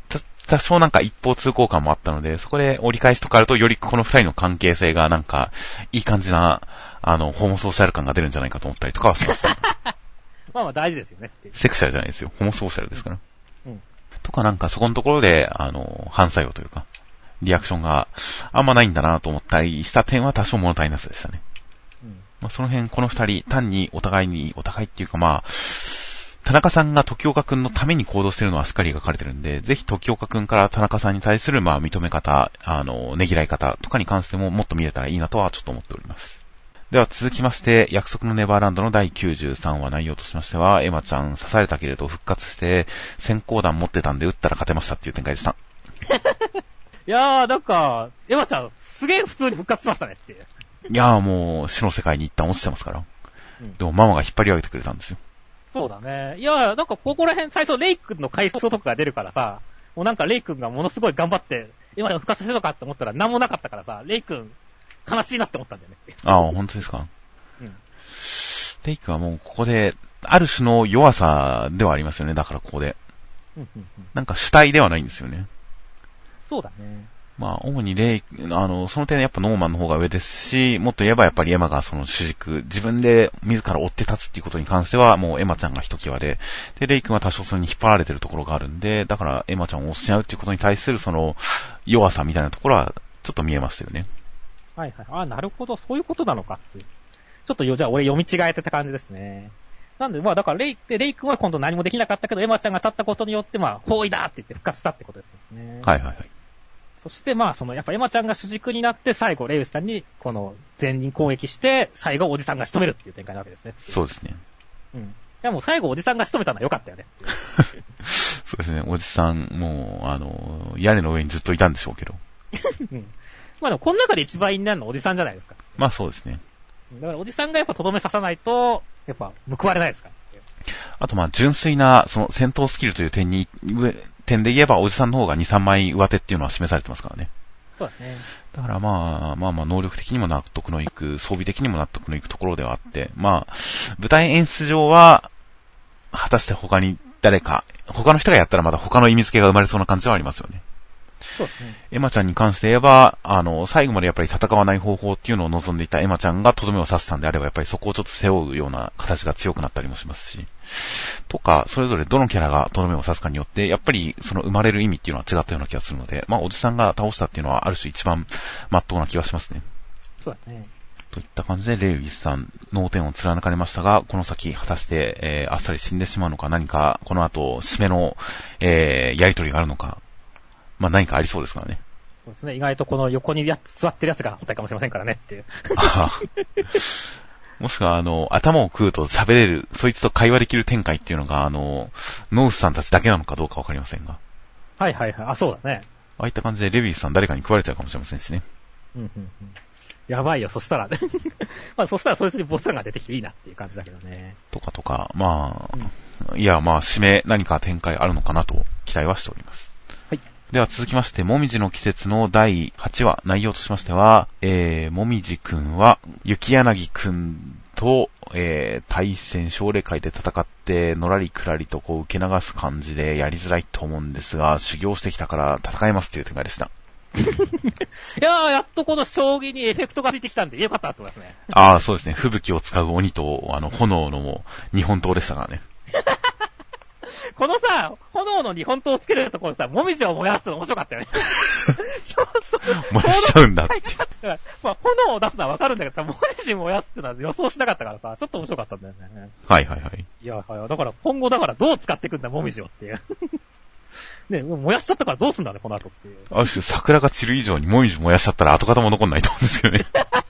多少なんか一方通行感もあったので、そこで折り返しとかあると、よりこの二人の関係性がなんか、いい感じな、あの、ホモソーシャル感が出るんじゃないかと思ったりとかはしました。 まあまあ大事ですよね。 セクシャルじゃないですよ。ホモソーシャルですから。 うん。うん、とかなんかそこのところで、あの、反作用というか、リアクションがあんまないんだなと思ったりした点は多少物足りなさでしたね。うん、まあ、その辺、この二人、単にお互いに、お互いっていうかまあ、田中さんが時岡くんのために行動しているのはしっかり描かれてるんで、ぜひ時岡くんから田中さんに対するまあ認め方、あの、ねぎらい方とかに関してももっと見れたらいいなとはちょっと思っております。では続きまして、約束のネバーランドのだいきゅうじゅうさんわ内容としましては、エマちゃん刺されたけれど復活して、先行弾持ってたんで撃ったら勝てましたっていう展開でした。 いやー、なんか、エマちゃん、すげえ普通に復活しましたねっていう。 いやーもう、死の世界に一旦落ちてますから。うん、でもママが引っ張り上げてくれたんですよ。 そうだね。いや、なんかここら辺最初レイ君の回想とかが出るからさ、もうなんかレイ君がものすごい頑張って、今でも復活させるのかって思ったら何もなかったからさ、レイ君悲しいなって思ったんだよね。 ああ、本当ですか。 うん。 レイ君はもうここで、ある種の弱さではありますよね。だからここで。 うんうんうん、 なんか主体ではないんですよね。 そうだね。 まあ、主にレイ、あの、その点やっぱノーマンの方が上ですし、もっと言えばやっぱりエマがその主軸、自分で自ら追って立つっていうことに関しては、もうエマちゃんが一際で、で、レイ君は多少それに引っ張られてるところがあるんで、だからエマちゃんを押し合うっていうことに対するその弱さみたいなところは、ちょっと見えましたよね。 はいはい。あ、なるほど、そういうことなのかっていう。ちょっとよ、じゃあ俺読み違えてた感じですね。なんで、まあだからレイって、レイ君は今度何もできなかったけど、エマちゃんが立ったことによって、まあ、包囲だって言って復活したってことですね。 はいはいはい。 そしてまあそのやっぱエマちゃんが主軸になって最後レイウスさんにこの全人攻撃して最後おじさんが仕留めるっていう展開なわけですね。 そうですね。 うん。いやもう最後おじさんが仕留めたのは良かったよね。 そうですね。おじさんもうあの屋根の上にずっといたんでしょうけど。 うん。まあでもこの中で一番いいなのおじさんじゃないですか。 まあそうですね。 だからおじさんがやっぱとどめ刺さないとやっぱ報われないですから。 あとまあ純粋なその戦闘スキルという点に点で言えば、おじさんの方がに、さんまい上手っていうのは示されてますからね。 そうだね。 だからまあ、まあまあ、能力的にも納得のいく、装備的にも納得のいくところではあって、まあ、舞台演出上は、果たして他に誰か、他の人がやったらまた他の意味付けが生まれそうな感じはありますよね。 そうですね。 エマちゃんに関して言えば、あの、最後までやっぱり戦わない方法っていうのを望んでいたエマちゃんがとどめを刺したんであれば、やっぱりそこをちょっと背負うような形が強くなったりもしますし、とか、それぞれどのキャラがとどめを刺すかによって、やっぱりその生まれる意味っていうのは違ったような気がするので、まあ、おじさんが倒したっていうのはある種一番真っ当な気がしますね。 そうだね。 といった感じで、レイウィスさん、脳天を貫かれましたが、この先、果たして、えー、あっさり死んでしまうのか、何か、この後、締めの、えー、やりとりがあるのか、まあ、何かありそうですからね。 そうですね。意外とこの横にや座ってるやつが答えかもしれませんからねっていう。 あもしくは、あの、頭を食うと喋れる、そいつと会話できる展開っていうのが、あの、ノースさんたちだけなのかどうかわかりませんが。 はいはいはい。あ、そうだね。 ああいった感じでレビーさん誰かに食われちゃうかもしれませんしね。 うんうんうん。やばいよ、そしたら。まあそしたらそいつにボスが出てきていいなっていう感じだけどね。 とかとか、まあ、うん、いや、まあ、締め何か展開あるのかなと期待はしております。では続きまして、もみじの季節のだいはちわ、内容としましては、えー、もみじくんは、雪柳くんと、えー、対戦奨励会で戦って、のらりくらりとこう受け流す感じでやりづらいと思うんですが、修行してきたから戦えますっていう展開でした。 いやー、やっとこの将棋にエフェクトがついてきたんで、よかったと思いますね。 ああ、そうですね。吹雪を使う鬼と、あの、炎のも、日本刀でしたからね。 このさ、炎の日本刀をつけるところさ、もみじを燃やすの面白かったよね。そうそう。 燃やしちゃうんだって。 まあ、炎を出すのはわかるんだけどさ、もみじ燃やすってのは予想しなかったからさ、ちょっと面白かったんだよね。 はいはいはい。 いや、はい。だから今後だからどう使っていくんだ、もみじをっていう。ね、燃やしちゃったからどうすんだね、この後っていう。 ある種桜が散る以上にもみじ燃やしちゃったら跡形も残んないと思うんですけどね。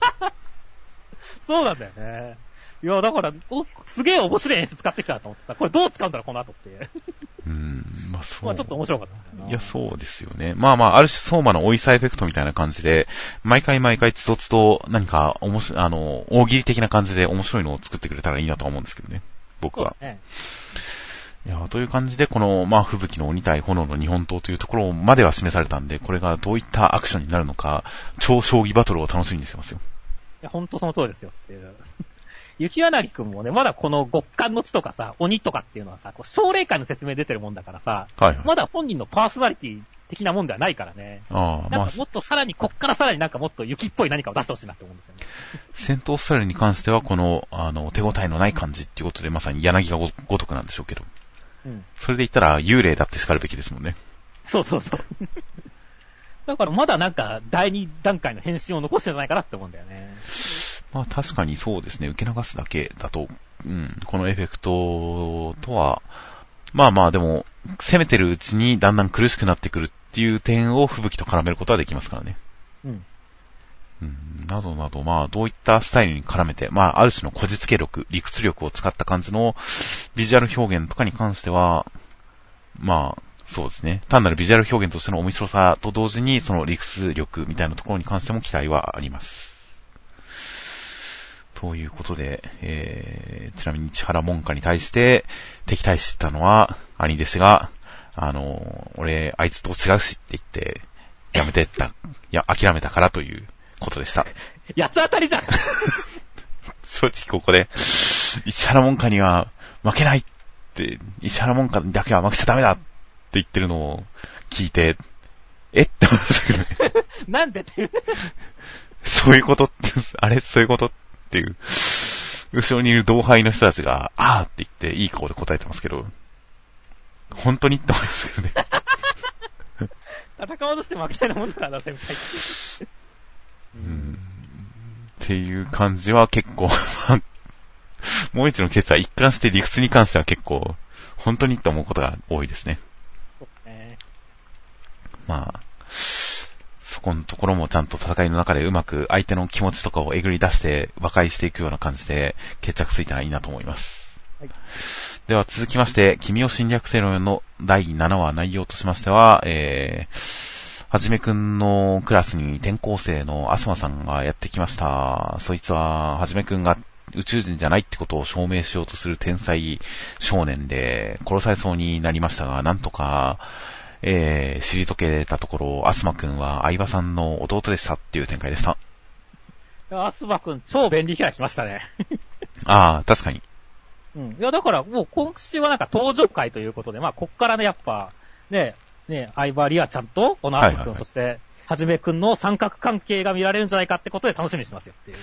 そうなんだよね。いや、だから、お、すげえ面白い演出使ってきたなと思ってさ、これどう使うんだろう、この後っていう。 うーん、まあそう。 まあちょっと面白かったな。 いや、そうですよね。まあまあ、ある種相馬の追いさエフェクトみたいな感じで、毎回毎回つどつど何か面白い、あの、大喜利的な感じで面白いのを作ってくれたらいいなと思うんですけどね。僕は。 ね、 いや、という感じで、この、まあ、吹雪の鬼対炎の日本刀というところまでは示されたんで、これがどういったアクションになるのか、超将棋バトルを楽しみにしてますよ。 いや、ほんとその通りですよっていう。雪柳くんもね、まだこの極寒の地とかさ、鬼とかっていうのはさ、こう奨励会の説明出てるもんだからさ、 はいはい、 まだ本人のパーソナリティ的なもんではないからね。 ああ、まあ。 なんかもっとさらに、こっからさらになんかもっと雪っぽい何かを出してほしいなって思うんですよね。 戦闘スタイルに関しては、この、あの、手応えのない感じっていうことで、まさに柳がご、ごとくなんでしょうけど。うん。それで言ったら、幽霊だって叱るべきですもんね。 そうそうそう。だからまだなんか、第二段階の変身を残してるんじゃないかなって思うんだよね。 まあ確かにそうですね、受け流すだけだと、うん、このエフェクトとは、まあまあでも、攻めてるうちにだんだん苦しくなってくるっていう点を吹雪と絡めることはできますからね。うん。うん、などなど、まあどういったスタイルに絡めて、まあある種のこじつけ力、理屈力を使った感じのビジュアル表現とかに関しては、まあ、そうですね。単なるビジュアル表現としての面白さと同時に、その理屈力みたいなところに関しても期待はあります。ということで、えー、ちなみに千原門下に対して敵対したのは兄弟子が、あの、俺、あいつと違うしって言って、やめてった、いや、諦めたからということでした。 八つ当たりじゃん正直ここで、石原門下には負けないって、石原門下だけは負けちゃダメだって言ってるのを聞いて、えって思いましたけどね。 なんでっていう。 そういうことって、あれそういうことっていう、後ろにいる同輩の人たちが、あーって言っていい顔で答えてますけど、本当にって思いますけどね。 戦おうとして負けたいなもんだからな、先輩。 うーん。っていう感じは結構、もう一のケースは一貫して理屈に関しては結構、本当にって思うことが多いですね。そうね。まあ、そこのところもちゃんと戦いの中でうまく相手の気持ちとかをえぐり出して和解していくような感じで決着ついたらいいなと思います。はい、では続きまして、君を侵略せよのだいななわ内容としましては、えー、はじめくんのクラスに転校生のアスマさんがやってきました。そいつははじめくんが宇宙人じゃないってことを証明しようとする天才少年で殺されそうになりましたが、なんとかえー、退けたところ、アスマくんは相葉さんの弟でしたっていう展開でした。 アスマくん超便利キャラ来ましたね。 ああ、確かに。 うん。いや、だからもう今週はなんか登場会ということで、まあ、こっからね、やっぱ、ね、ね、相葉リアちゃんと、このアスマくん、はいはいはい、そして、はじめくんの三角関係が見られるんじゃないかってことで楽しみにしてますよっていう。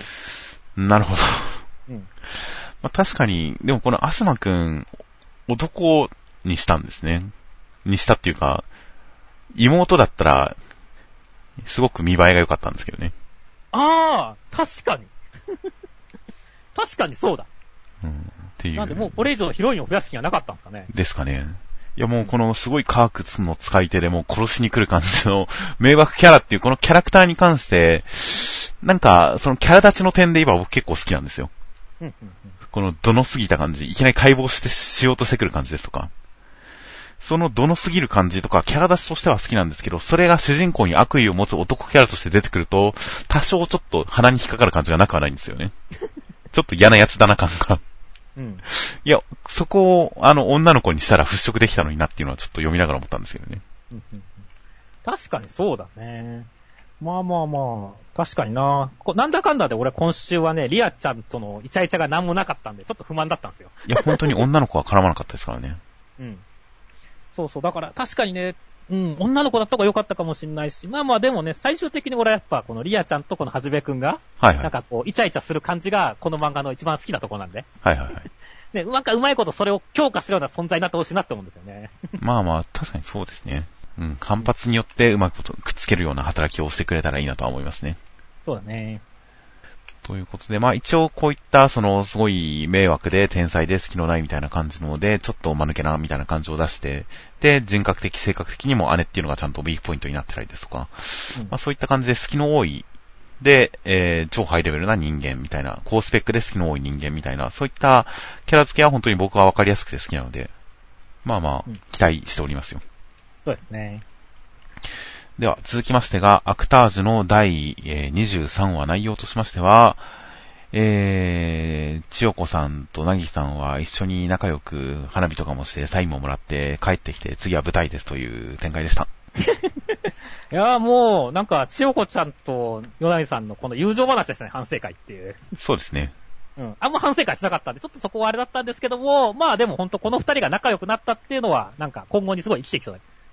なるほど。うん。まあ、確かに、でもこのアスマくん、男にしたんですね。にしたっていうか、妹だったら、すごく見栄えが良かったんですけどね。 ああ、確かに。確かにそうだ。 うん、っていう。 なんでもうこれ以上ヒロインを増やす気がなかったんですかね。 ですかね。いやもうこのすごい科学の使い手でもう殺しに来る感じの迷惑キャラっていうこのキャラクターに関して、なんかそのキャラ立ちの点で言えば僕結構好きなんですよ。うんうんうん、このどのすぎた感じ、いきなり解剖してしようとしてくる感じですとか。そのどのすぎる感じとかキャラ出しとしては好きなんですけど、それが主人公に悪意を持つ男キャラとして出てくると、多少ちょっと鼻に引っかかる感じがなくはないんですよね。ちょっと嫌なやつだな感が。うん、いや、そこをあの女の子にしたら払拭できたのになっていうのはちょっと読みながら思ったんですけどね。 確かにそうだね。まあまあまあ、確かにな。なんだかんだで俺今週はね、リアちゃんとのイチャイチャが何もなかったんで、ちょっと不満だったんですよ。 いや、本当に女の子は絡まなかったですからね。 うん。そうそう。だから確かにね、うん、女の子だった方が良かったかもしれないし、まあまあでもね、最終的に俺はやっぱこのリアちゃんとこのはじめくんが、はいはい、なんかこう、イチャイチャする感じが、この漫画の一番好きなところなんで。はいはいはい。ね、うまくうまいことそれを強化するような存在になってほしいなって思うんですよね。 まあまあ、確かにそうですね。うん、反発によってうまくくっつけるような働きをしてくれたらいいなとは思いますね。 そうだね。 ということで、まあ一応こういった、その、すごい迷惑で天才で隙のないみたいな感じので、ちょっと間抜けなみたいな感じを出して、で、人格的、性格的にも姉っていうのがちゃんとウィークポイントになってたりですとか、うん、まあそういった感じで隙の多い、で、えー、超ハイレベルな人間みたいな、高スペックで隙の多い人間みたいな、そういったキャラ付けは本当に僕はわかりやすくて好きなので、まあまあ、うん、期待しておりますよ。 そうですね。 では、続きましてが、アクタージュのだいにじゅうさんわ内容としましては、えー、千代子さんとなぎさんは一緒に仲良く花火とかもしてサインももらって帰ってきて次は舞台ですという展開でした。 いやーもう、なんか、千代子ちゃんとヨナギさんのこの友情話でしたね、反省会っていう。 そうですね。 うん。あんま反省会しなかったんで、ちょっとそこはあれだったんですけども、まあでも本当この二人が仲良くなったっていうのは、なんか今後にすごい生きてきそう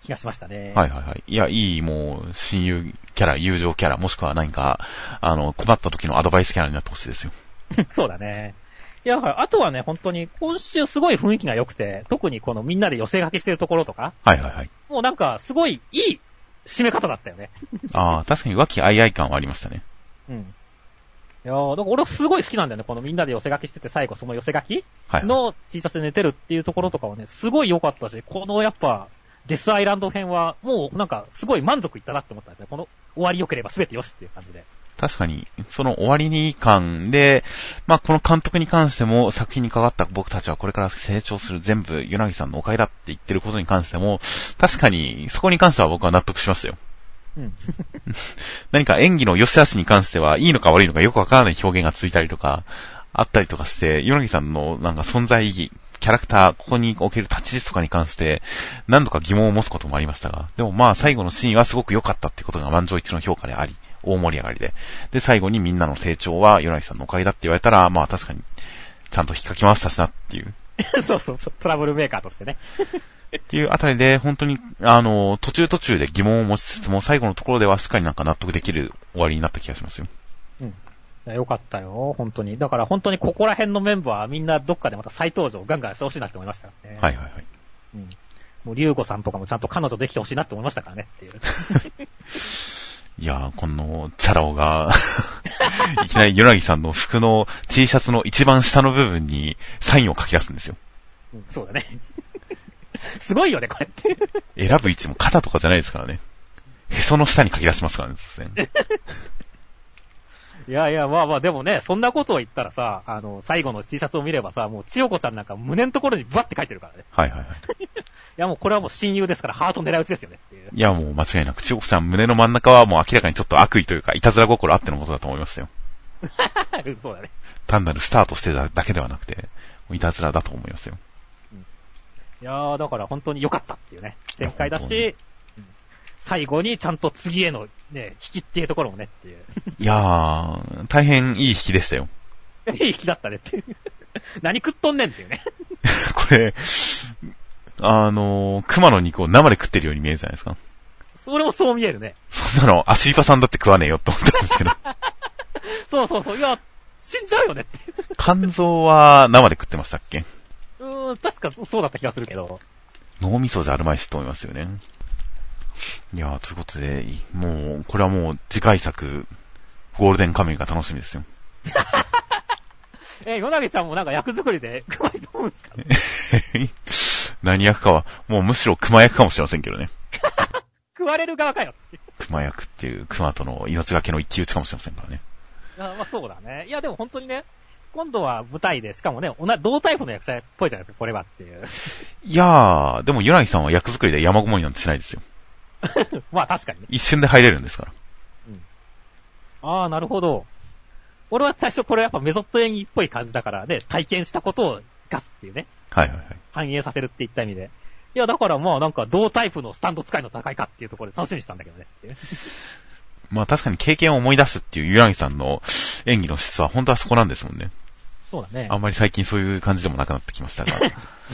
気がしましたね。 はいはいはい。いや、いい、もう、親友キャラ、友情キャラ、もしくは何か、あの、困った時のアドバイスキャラになってほしいですよ。 そうだね。いや、あとはね、本当に、今週すごい雰囲気が良くて、特にこのみんなで寄せ書きしてるところとか。 はいはいはい。 もうなんか、すごいいい締め方だったよね。 ああ、確かに和気あいあい感はありましたね。 うん。いやー、だから俺すごい好きなんだよね。このみんなで寄せ書きしてて、最後その寄せ書きの T シャツで寝てるっていうところとかはね、すごい良かったし、このやっぱ、デスアイランド編は、もうなんか、すごい満足いったなって思ったんですね。この終わり良ければ全てよしっていう感じで。 確かに、その終わりに感で、まあこの監督に関しても作品に関わった僕たちはこれから成長する全部、ユナギさんのおかげだって言ってることに関しても、確かにそこに関しては僕は納得しましたよ。 うん、 何か演技の良し悪しに関してはいいのか悪いのかよくわからない表現がついたりとか、あったりとかして、ユナギさんのなんか存在意義、キャラクター、ここにおける立ち位置とかに関して、何度か疑問を持つこともありましたが、でもまあ最後のシーンはすごく良かったってことが満場一致の評価であり、大盛り上がりで。で、最後にみんなの成長はユナギさんのおかげだって言われたら、まあ確かに、ちゃんと引っかき回したしなっていう。 そうそうそう、トラブルメーカーとしてね。 っていうあたりで、本当に、あの、途中途中で疑問を持ちつつも、最後のところではしっかりなんか納得できる終わりになった気がしますよ。 うん。よかったよ、本当に。だから本当にここら辺のメンバーはみんなどっかでまた再登場ガンガンしてほしいなって思いましたからね。 はいはいはい。 うん。もう、リュウゴさんとかもちゃんと彼女できてほしいなって思いましたからねっていう。 いやー、このチャラ男が、いきなりユナギさんの服の T シャツの一番下の部分にサインを書き出すんですよ。 うん、そうだね。すごいよね、これって。 選ぶ位置も肩とかじゃないですからね。へその下に書き出しますからね、突然。 いやいや、まあまあ、でもね、そんなことを言ったらさ、あの、最後の T シャツを見ればさ、もう千代子ちゃんなんか胸のところにブワって書いてるからね。 はいはいはい。 いやもうこれはもう親友ですからハート狙い撃ちですよねっていう。 いやもう間違いなく、千代子ちゃん胸の真ん中はもう明らかにちょっと悪意というか、いたずら心あってのことだと思いましたよ。 そうだね。 単なるスタートしてただけではなくて、いたずらだと思いますよ。 うん、いやー、だから本当に良かったっていうね、展開だし、最後にちゃんと次へのね、引きっていうところもねっていう。 いやー、大変いい引きでしたよ。 いい引きだったねっていう。何食っとんねんっていうね。 これ、あのー、熊の肉を生で食ってるように見えるじゃないですか。 それもそう見えるね。 そんなの、アシリパさんだって食わねえよって思ったんですけど。 そうそうそう。いや、死んじゃうよねって。 肝臓は生で食ってましたっけ？ うーん、確かそうだった気がするけど。 脳みそじゃあるまいしと思いますよね。いやー、ということで、もう、これはもう次回作、ゴールデンカムイが楽しみですよ。 え、ヨナギちゃんもなんか役作りで熊いと思うんですか？ 何役かは、もうむしろ熊役かもしれませんけどね。 食われる側かよ。 熊役っていう熊との命がけの一騎打ちかもしれませんからね。 いや、まあそうだね。いや、でも本当にね、今度は舞台で、しかもね、同同タイプの役者っぽいじゃないですか、これはっていう。 いやー、でもユナギさんは役作りで山ごもりなんてしないですよ。 まあ確かにね。 一瞬で入れるんですから。 うん。ああ、なるほど。俺は最初これやっぱメソッド演技っぽい感じだからね、体験したことを出すっていうね。 はいはいはい。 反映させるっていった意味で。いや、だからまあなんか同タイプのスタンド使いの戦いかっていうところで楽しみにしたんだけどね。 まあ確かに経験を思い出すっていうユナギさんの演技の質は本当はそこなんですもんね。 そうだね。 あんまり最近そういう感じでもなくなってきましたが。うん、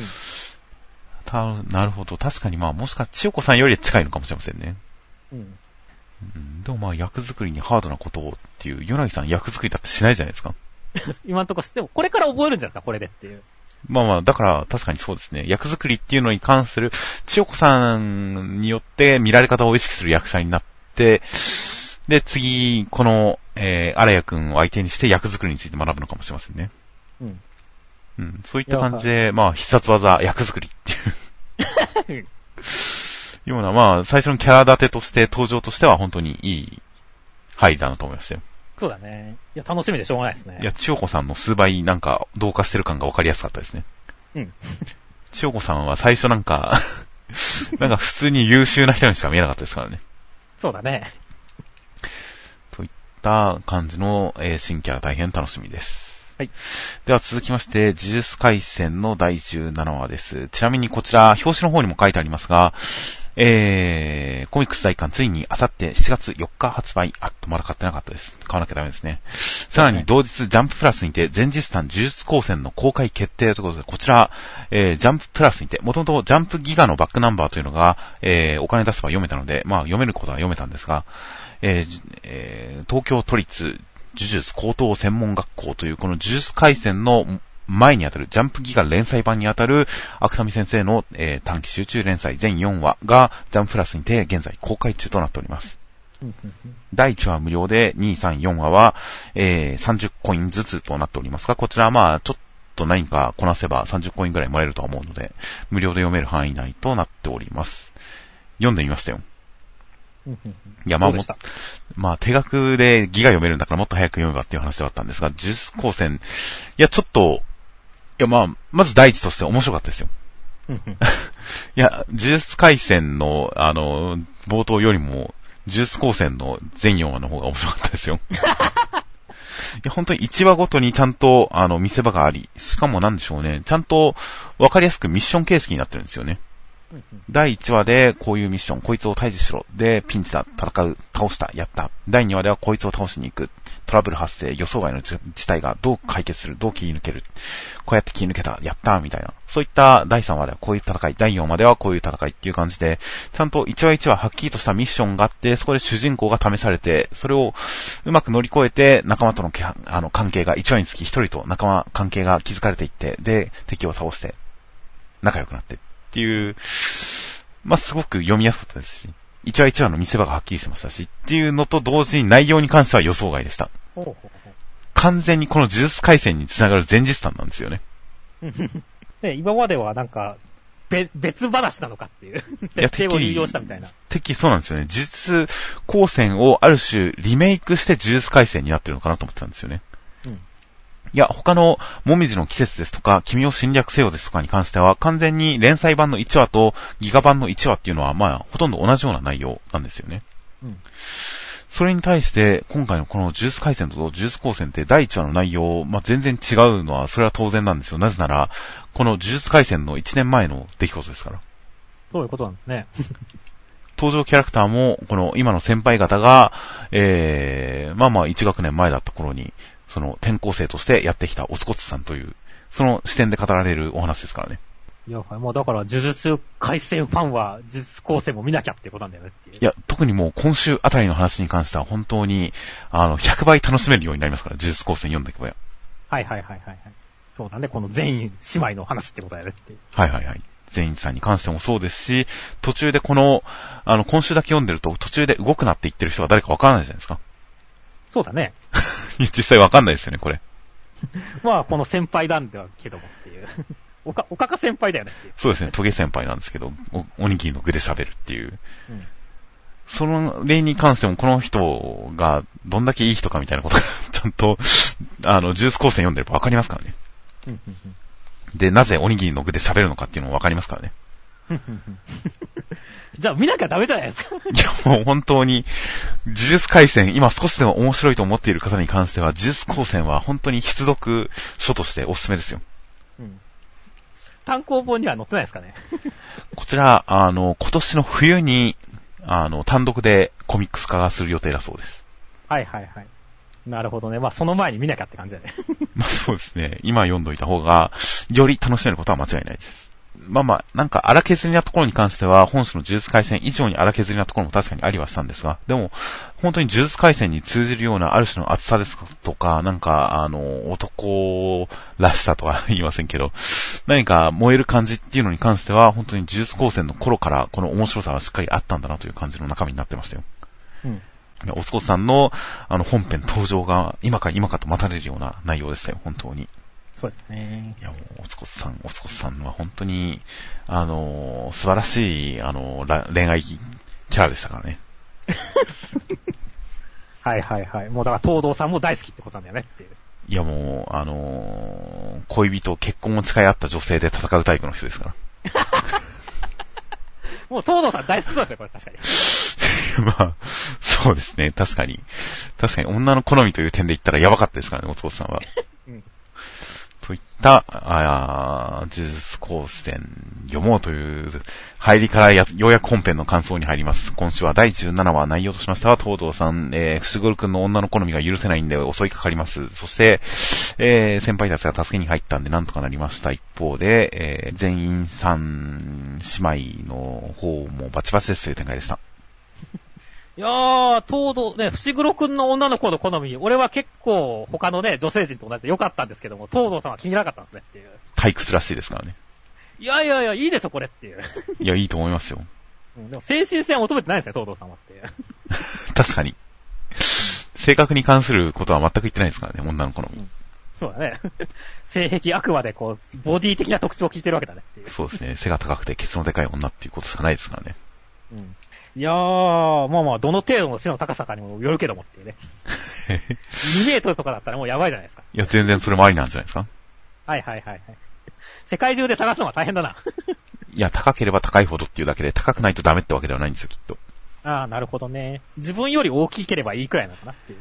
たなるほど。確かにまあもしか千代子さんより近いのかもしれませんね。うん。うん、でもまあ役作りにハードなことをっていう、ユナギさん役作りだってしないじゃないですか。 今のところしても、これから覚えるんじゃないですか、これでっていう。 まあまあ、だから確かにそうですね。役作りっていうのに関する、千代子さんによって見られ方を意識する役者になって、で、次、この、えー、荒谷くんを相手にして役作りについて学ぶのかもしれませんね。うん。うん、そういった感じで、まあ、必殺技、役作りっていう。ような、まあ、最初のキャラ立てとして、登場としては本当にいい入りだなと思いましたよ。 そうだね。いや、楽しみでしょうがないですね。 いや、千代子さんの数倍なんか同化してる感が分かりやすかったですね。うん。千代子さんは最初なんか、なんか普通に優秀な人にしか見えなかったですからね。 そうだね。 といった感じの、えー、新キャラ大変楽しみです。 はい。 では続きまして、呪術廻戦のだいじゅうななわです。ちなみにこちら、表紙の方にも書いてありますが、えー、コミックス大刊ついにあさってしちがつよっか発売。あっとまだ買ってなかったです。買わなきゃダメですね。さらに同日ジャンププラスにて前日談呪術高専の公開決定ということで、こちら、えー、ジャンププラスにて、もともとジャンプギガのバックナンバーというのが、えー、お金出せば読めたので、まあ読めることは読めたんですが、えーえー、東京都立呪術高等専門学校というこの呪術廻戦の前にあたるジャンプギガ連載版にあたる芥見先生の、えー、短期集中連載全よんわがジャンププラスにて現在公開中となっております。だいいちわ無料でに、さん、よんわは、えー、さんじゅうコインずつとなっておりますが、こちらはまあちょっと何かこなせばさんじゅうコインぐらいもらえるとは思うので、無料で読める範囲内となっております。読んでみましたよ。いや、まあもっと、まあ手額でギガ読めるんだからもっと早く読めばっていう話だったんですが、呪術高専、いや、ちょっと、いや、まあ、まず第一として面白かったですよ。いや、呪術廻戦の、あの、冒頭よりも、呪術高専の全よんわの方が面白かったですよ。いや、本当にいちわごとにちゃんと、あの、見せ場があり、しかもなんでしょうね、ちゃんとわかりやすくミッション形式になってるんですよね。だいいちわでこういうミッション、こいつを退治しろ。で、ピンチだ、戦う、倒した、やった。だいにわではこいつを倒しに行く。トラブル発生、予想外の事態がどう解決する、どう切り抜ける。こうやって切り抜けた、やった、みたいな。そういっただいさんわではこういう戦い、だいよんわではこういう戦いっていう感じで、ちゃんといちわいちわはっきりとしたミッションがあって、そこで主人公が試されて、それをうまく乗り越えて、仲間との、あの関係がいちわにつきひとりと仲間関係が築かれていって、で、敵を倒して、仲良くなってっていう、まあ、すごく読みやすかったですし、一話一話の見せ場がはっきりしてましたし、っていうのと同時に内容に関しては予想外でした。 ほうほうほう、 完全にこの呪術廻戦につながる前日談なんですよね。 ね、今まではなんか、べ、別話なのかっていう。設定を利用したみたいな。 てっきりそうなんですよね。呪術高専をある種リメイクして呪術廻戦になってるのかなと思ってたんですよね。うん。いや、他の、もみじの季節ですとか、君を侵略せよですとかに関しては、完全に連載版のいちわとギガ版のいちわっていうのは、まあ、ほとんど同じような内容なんですよね。うん。それに対して、今回のこの呪術廻戦と呪術高専ってだいいちわの内容、まあ、全然違うのは、それは当然なんですよ。なぜなら、この呪術廻戦のいちねんまえの出来事ですから。 そういうことなんですね。 登場キャラクターも、この今の先輩方が、えー、まあまあいちがくねんまえだった頃に、その転校生としてやってきたおつこつさんという、その視点で語られるお話ですからね。 いや、もうだから呪術廻戦ファンは呪術高専も見なきゃってことなんだよねっていう。 いや、特にもう今週あたりの話に関しては本当に、あの、ひゃくばい楽しめるようになりますから、呪術高専読んでいけばや。 はいはいはいはいはい。そうだね、この全員姉妹の話ってことだよねっていう。 はいはいはい。全員さんに関してもそうですし、途中でこの、あの、今週だけ読んでると途中で動くなって言ってる人が誰かわからないじゃないですか。 そうだね。 実際わかんないですよね、これ。 まあ、この先輩なんだけどもっていう。おか、おかか先輩だよねっていう。 そうですね、トゲ先輩なんですけど、お、おにぎりの具で喋るっていう。うん、その例に関しても、この人がどんだけいい人かみたいなことが、ちゃんと、あの、呪術高専読んでればわかりますからね。うんうんうん、で、なぜおにぎりの具で喋るのかっていうのもわかりますからね。 じゃあ見なきゃダメじゃないですか。 いや、もう本当に、呪術廻戦、今少しでも面白いと思っている方に関しては、呪術高専は本当に必読書としておすすめですよ。うん。 単行本には載ってないですかね。 こちら、あの、今年の冬に、あの、単独でコミックス化する予定だそうです。 はいはいはい。なるほどね。まあ、その前に見なきゃって感じだね。 まあそうですね。今読んどいた方が、より楽しめることは間違いないです。まあまあ、なんか荒削りなところに関しては、本誌の呪術廻戦以上に荒削りなところも確かにありはしたんですが、でも、本当に呪術廻戦に通じるようなある種の厚さですとか、なんか、あの、男らしさとは言いませんけど、何か燃える感じっていうのに関しては、本当に呪術高専の頃からこの面白さはしっかりあったんだなという感じの中身になってましたよ。うん。おつこさんの、あの、本編登場が今か今かと待たれるような内容でしたよ、本当に。 そうですね。 いや、もう、おつこさん、おつこさんは本当に、あの、素晴らしい、あの、恋愛キャラでしたからね。 はいはいはい。もうだから東堂さんも大好きってことなんだよねっていう。 いやもう、あの、恋人、結婚を誓い合った女性で戦うタイプの人ですから。 もう東堂さん大好きそうですよ、これ確かに。 まあ、そうですね、確かに。確かに女の好みという点で言ったらやばかったですからね、おつこさんは。うん、 といった、あ呪術高専読もうという入りからやようやく本編の感想に入ります。今週はだいじゅうななわ内容としましては、東堂さん、えー、伏黒くんの女の好みが許せないんで襲いかかります。そして、えー、先輩たちが助けに入ったんでなんとかなりました。一方で、えー、全員さん姉妹の方もバチバチですという展開でした。 いやー、東堂、ね、伏黒くんの女の子の好み、俺は結構他のね、女性陣と同じで良かったんですけども、東堂さんは気に入らなかったんですねっていう。 退屈らしいですからね。 いやいやいや、いいでしょ、これっていう。 いや、いいと思いますよ。 うん、でも精神性は求めてないんですね、東堂さんはっていう。 確かに。性格に関することは全く言ってないですからね、女の子の。 うん、そうだね。性癖あくまでこう、ボディ的な特徴を聞いてるわけだねっていう。 そうですね。背が高くてケツのでかい女っていうことしかないですからね。 うん。いやー、まあまあ、どの程度の背の高さかにもよるけどもっていうね。にメートルとかだったらもうやばいじゃないですか。 いや、全然それもありなんじゃないですか。 はいはいはいはい。世界中で探すのは大変だな。 いや、高ければ高いほどっていうだけで、高くないとダメってわけではないんですよ、きっと。 ああ、なるほどね。自分より大きければいいくらいなのかなっていう。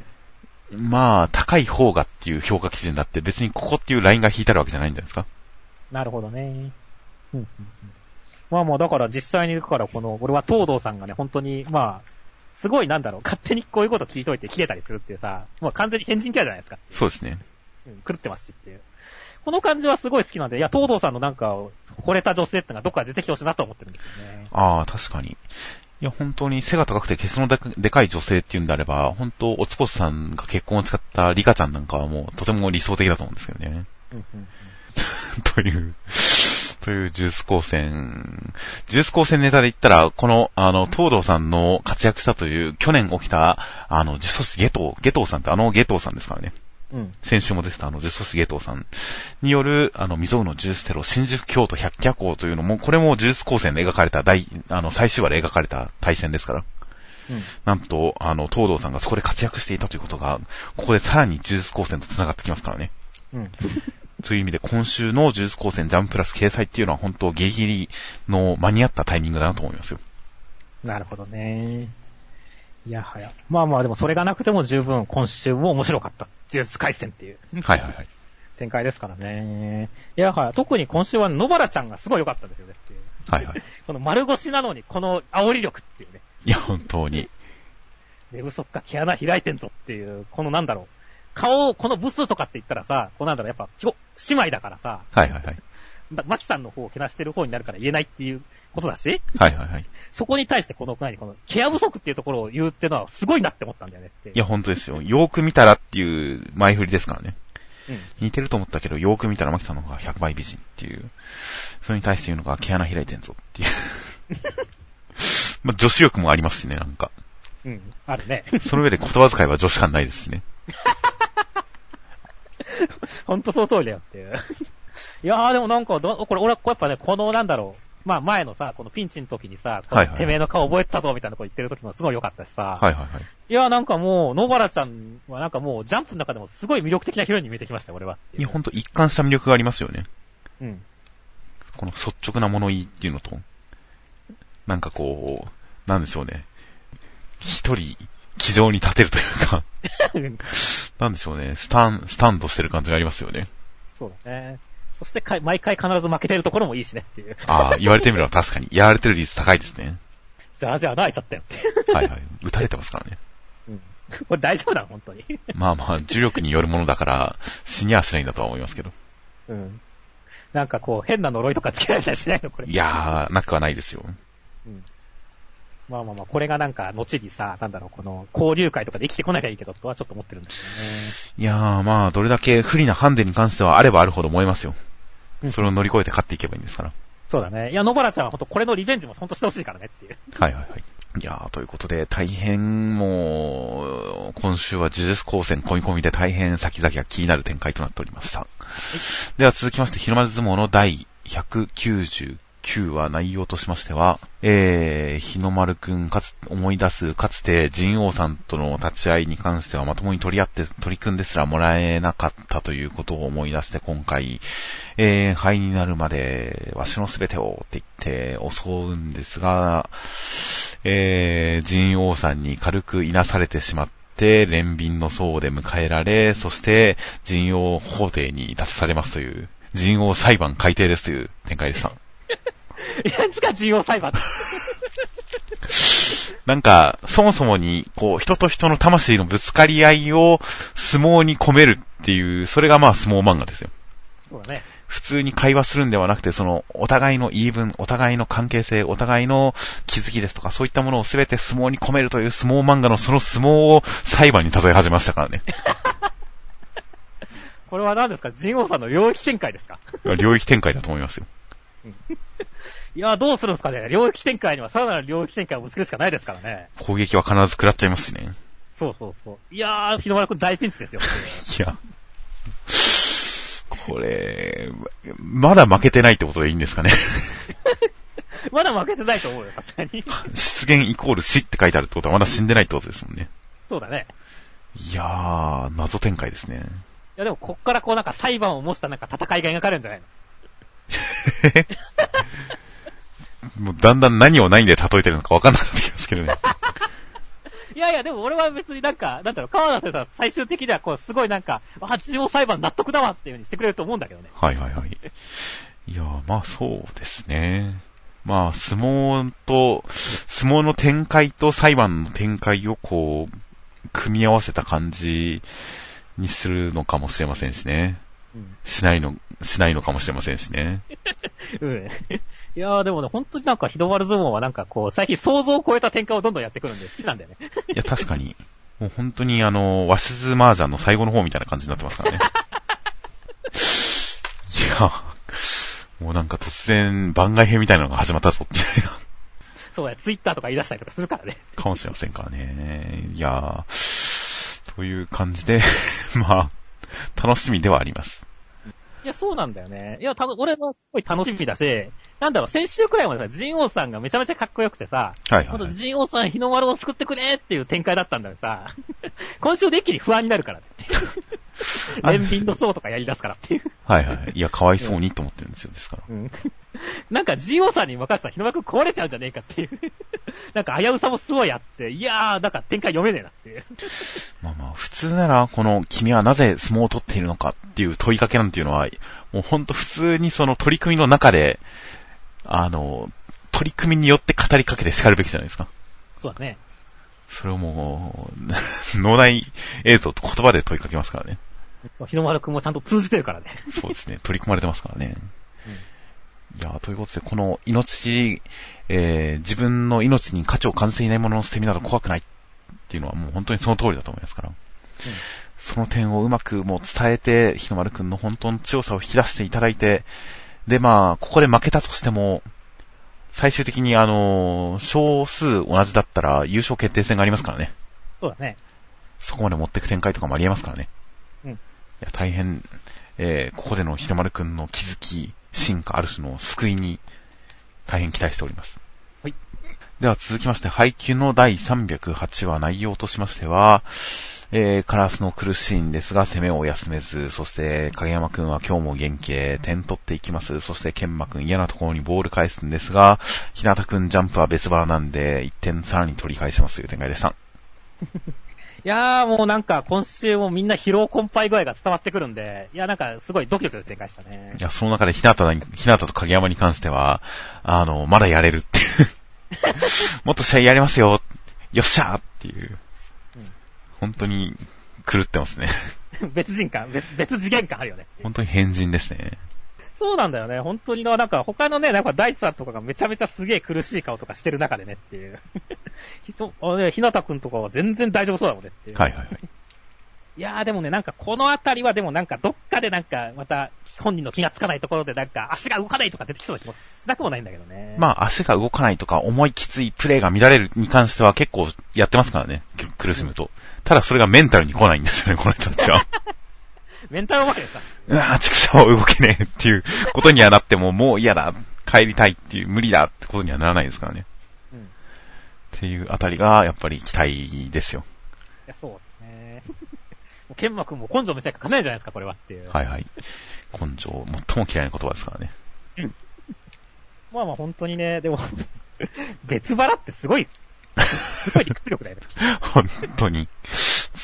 まあ、高い方がっていう評価基準だって、別にここっていうラインが引いてあるわけじゃないんじゃないですか。 なるほどね。うんうんうん、まあまあ、だから実際に、だからこの、俺は東堂さんがね、本当に、まあ、すごいなんだろう、勝手にこういうこと聞いといて切れたりするっていうさ、もう完全に変人キャラじゃないですか。 そうですね。 うん、狂ってますしっていう。この感じはすごい好きなんで、いや、東堂さんのなんか、惚れた女性ってのがどっかで出てきてほしいなと思ってるんですよね。 ああ、確かに。いや、本当に背が高くてケツのでか、でかい女性っていうんであれば、本当、おつこさんが結婚を使ったリカちゃんなんかはもうとても理想的だと思うんですけどね。うんうんうん、という、という呪術高専、呪術高専ネタで言ったら、この、あの、東堂さんの活躍したという、去年起きた、あの、呪詛師ゲトウ、ゲトウさんってあのゲトウさんですからね。うん、先週も出てたあの、呪詛師ゲトウさんによる、あの、未曾有の呪術テロ、新宿京都百鬼夜行というのも、これも呪術高専で描かれた大、あの、最終話で描かれた対戦ですから。うん、なんと、あの、東堂さんがそこで活躍していたということが、ここでさらに呪術高専と繋がってきますからね。うん。という意味で、今週の呪術高専ジャンプラス掲載っていうのは本当ギリギリの間に合ったタイミングだなと思いますよ。なるほどね。いやはや。まあまあでもそれがなくても十分今週も面白かった。呪術回戦っていう。はいはいはい。展開ですからね。いやはや。特に今週は野原ちゃんがすごい良かったですよねっていう。はいはい。この丸腰なのにこの煽り力っていうね。 いや本当に。 寝不足か毛穴開いてんぞっていう、このなんだろう。顔をこのブスとかって言ったらさ、こうなんだろう、やっぱ、姉妹だからさ。はいはいはい。マキさんの方をけなしてる方になるから言えないっていうことだし。はいはいはい。そこに対してこの、何、この、ケア不足っていうところを言うっていうのはすごいなって思ったんだよねって。 いや本当ですよ。よーく見たらっていう前振りですからね。うん。似てると思ったけど、よーく見たらマキさんの方がひゃくばい美人っていう。それに対して言うのが毛穴開いてんぞっていう。まあ女子力もありますしね、なんか。 うん、あるね。 その上で言葉遣いは女子感ないですしね。 ほんとその通りだよっていう。いやーでもなんかど、これ俺はやっぱね、このなんだろう、まあ前のさ、このピンチの時にさ、このてめえの顔覚えてたぞみたいなこと言ってる時もすごい良かったしさ。はいはいはい。いやーなんかもう、野原ちゃんはなんかもうジャンプの中でもすごい魅力的なヒロインに見えてきましたよ、俺は。 いやほんと一貫した魅力がありますよね。 うん。 この率直な物言いっていうのと、なんかこう、なんでしょうね。一人、気丈に立てるというか、なんでしょうね、スタン、スタンドしてる感じがありますよね。そうだね。そしてか毎回必ず負けてるところもいいしねっていう。ああ、言われてみれば確かに、やられてる率高いですね。じゃあじゃあ泣いちゃったよって。はいはい。撃たれてますからね。うん。これ大丈夫なの本当に。まあまあ、重力によるものだから、死にはしないんだとは思いますけど。うん。なんかこう、変な呪いとかつけられたりしないのこれ。いやー、なくはないですよ。うん。まあまあまあ、これがなんか、後にさ、なんだろう、この、交流会とかで生きてこなきゃいいけど、とはちょっと思ってるんですよね。いやー、まあ、どれだけ不利なハンデに関してはあればあるほど燃えますよ。うん、それを乗り越えて勝っていけばいいんですから。そうだね。いや、野原ちゃんはほんとこれのリベンジもほんとしてほしいからねっていう。はいはいはい。いやー、ということで、大変もう、今週は呪術高専込み込みで大変先々が気になる展開となっておりました。はい、では続きまして、日の丸相撲の第ひゃくきゅうじゅうきゅうわ内容としましては、えー、日の丸くんかつ、思い出す、かつて神王さんとの立ち会いに関してはまともに取り合って、取り組んですらもらえなかったということを思い出して今回、えー、灰になるまで、わしのすべてをって言って襲うんですが、えー、神王さんに軽くいなされてしまって、連便の層で迎えられ、そして、陣王法廷に立たされますという、陣王裁判改定ですという展開でした。 いやつか陣王裁判なんか、そもそもに、こう、人と人の魂のぶつかり合いを相撲に込めるっていう、それがまあ相撲漫画ですよ。 そうだね。 普通に会話するんではなくて、その、お互いの言い分、お互いの関係性、お互いの気づきですとか、そういったものをすべて相撲に込めるという相撲漫画のその相撲を裁判に例え始めましたからね。 これは何ですか？陣王さんの領域展開ですか？ 領域展開だと思いますよ。 いや、どうするんですかね。領域展開にはさらなる領域展開をぶつけるしかないですからね。 攻撃は必ず食らっちゃいますしね。 そうそうそう。いやー、日の丸くん大ピンチですよ。 いや。これ、まだ負けてないってことでいいんですかね。 まだ負けてないと思うよ、さすがに。 出現イコール死って書いてあるってことはまだ死んでないってことですもんね。 そうだね。 いやー、謎展開ですね。 いやでも、こっからこうなんか裁判を模したなんか戦いが描かれるんじゃないの？ もうだんだん何を何で例えてるのか分かんなくなってきますけどね。 いやいや、でも俺は別になんか、なんだろう、川田先生は最終的にはこう、すごいなんか、あ、地方裁判納得だわっていう風にしてくれると思うんだけどね。 はいはいはい。いやー、まあそうですね。まあ、相撲と、相撲の展開と裁判の展開をこう、組み合わせた感じにするのかもしれませんしね。うん、しないの、しないのかもしれませんしね。 うん。いやーでもね、本当になんか日の丸相撲はなんかこう、最近想像を超えた展開をどんどんやってくるんで好きなんだよね。 いや、確かに。もう本当にあの、和室麻雀の最後の方みたいな感じになってますからね。いや、もうなんか突然番外編みたいなのが始まったぞっていう。 そうや、ツイッターとか言い出したりとかするからね。 かもしれませんからね。いやー、という感じで、まあ、楽しみではあります。 いや、そうなんだよね。いや、たぶん、俺はすごい楽しみだし、なんだろう、先週くらいまでさ、ジンオウさんがめちゃめちゃかっこよくてさ、はいはい、はい。ジンオウさん日の丸を救ってくれっていう展開だったんだけどさ、今週で一気に不安になるからって。連便の層とかやり出すからっていう。 はいはい。いや、かわいそうにと思ってるんですよ、ですから。 うん。なんか ジーオー さんに任せたら日の丸くん壊れちゃうんじゃねえかっていう。なんか危うさもすごいあって、いやー、なんか展開読めねえなっていう。 まあまあ、普通なら、この君はなぜ相撲を取っているのかっていう問いかけなんていうのは、もうほんと普通にその取り組みの中で、あの、取り組みによって語りかけて叱るべきじゃないですか。 そうだね。それをもう、脳内映像と言葉で問いかけますからね。 日の丸くんもちゃんと通じてるからね。 そうですね。取り組まれてますからね。うん、いや、ということで、この命、えー、自分の命に価値を感じていないものの捨て身など怖くないっていうのはもう本当にその通りだと思いますから。うん、その点をうまくもう伝えて、日の丸くんの本当の強さを引き出していただいて、で、まあ、ここで負けたとしても、最終的にあの、少数同じだったら優勝決定戦がありますからね。 そうだね。 そこまで持っていく展開とかもありえますからね。うん。いや、大変、えー、ここでの日の丸くんの気づき、進化ある種の救いに、大変期待しております。はい。では続きまして、配給のだいさんびゃくはちわ内容としましては、えー、カラスの苦しいんですが、攻めを休めず、そして、影山くんは今日も元気で点取っていきます。そして、剣馬くん嫌なところにボール返すんですが、日向くんジャンプは別バーなんで、いってんさらに取り返しますという展開でした。 いやーもうなんか今週もみんな疲労困憊具合が伝わってくるんで、いやなんかすごいドキドキする展開したね。 いや、その中で日向に、日向と影山に関しては、あの、まだやれるっていう。もっと試合やりますよ。よっしゃーっていう。本当に狂ってますね。 別人感、別、別次元感あるよね。 本当に変人ですね。 そうなんだよね。本当になんか他のね、なんか大地さんとかがめちゃめちゃすげえ苦しい顔とかしてる中でねっていう。ひと、あね、ひなたくんとかは全然大丈夫そうだもんねっていう。 はいはいはい。 いやーでもね、なんかこのあたりはでもなんかどっかでなんかまた本人の気がつかないところでなんか足が動かないとか出てきそうな気もしなくもないんだけどね。 まあ足が動かないとか重いきついプレーが乱れるに関しては結構やってますからね。苦しむと。うん、ただそれがメンタルに来ないんですよね、この人たちは。 メンタルわけですか。 うわぁ、畜生動けねえっていうことにはなってももう嫌だ、帰りたいっていう無理だってことにはならないですからね。うん、っていうあたりがやっぱり期待ですよ。 いや、そうですね。ケンマ君も根性見せかかないじゃないですか、これはっていう。 はいはい。根性、最も嫌いな言葉ですからね。 まあまあ本当にね、でも、別腹ってすごい、すごい理屈力だよね。 本当に。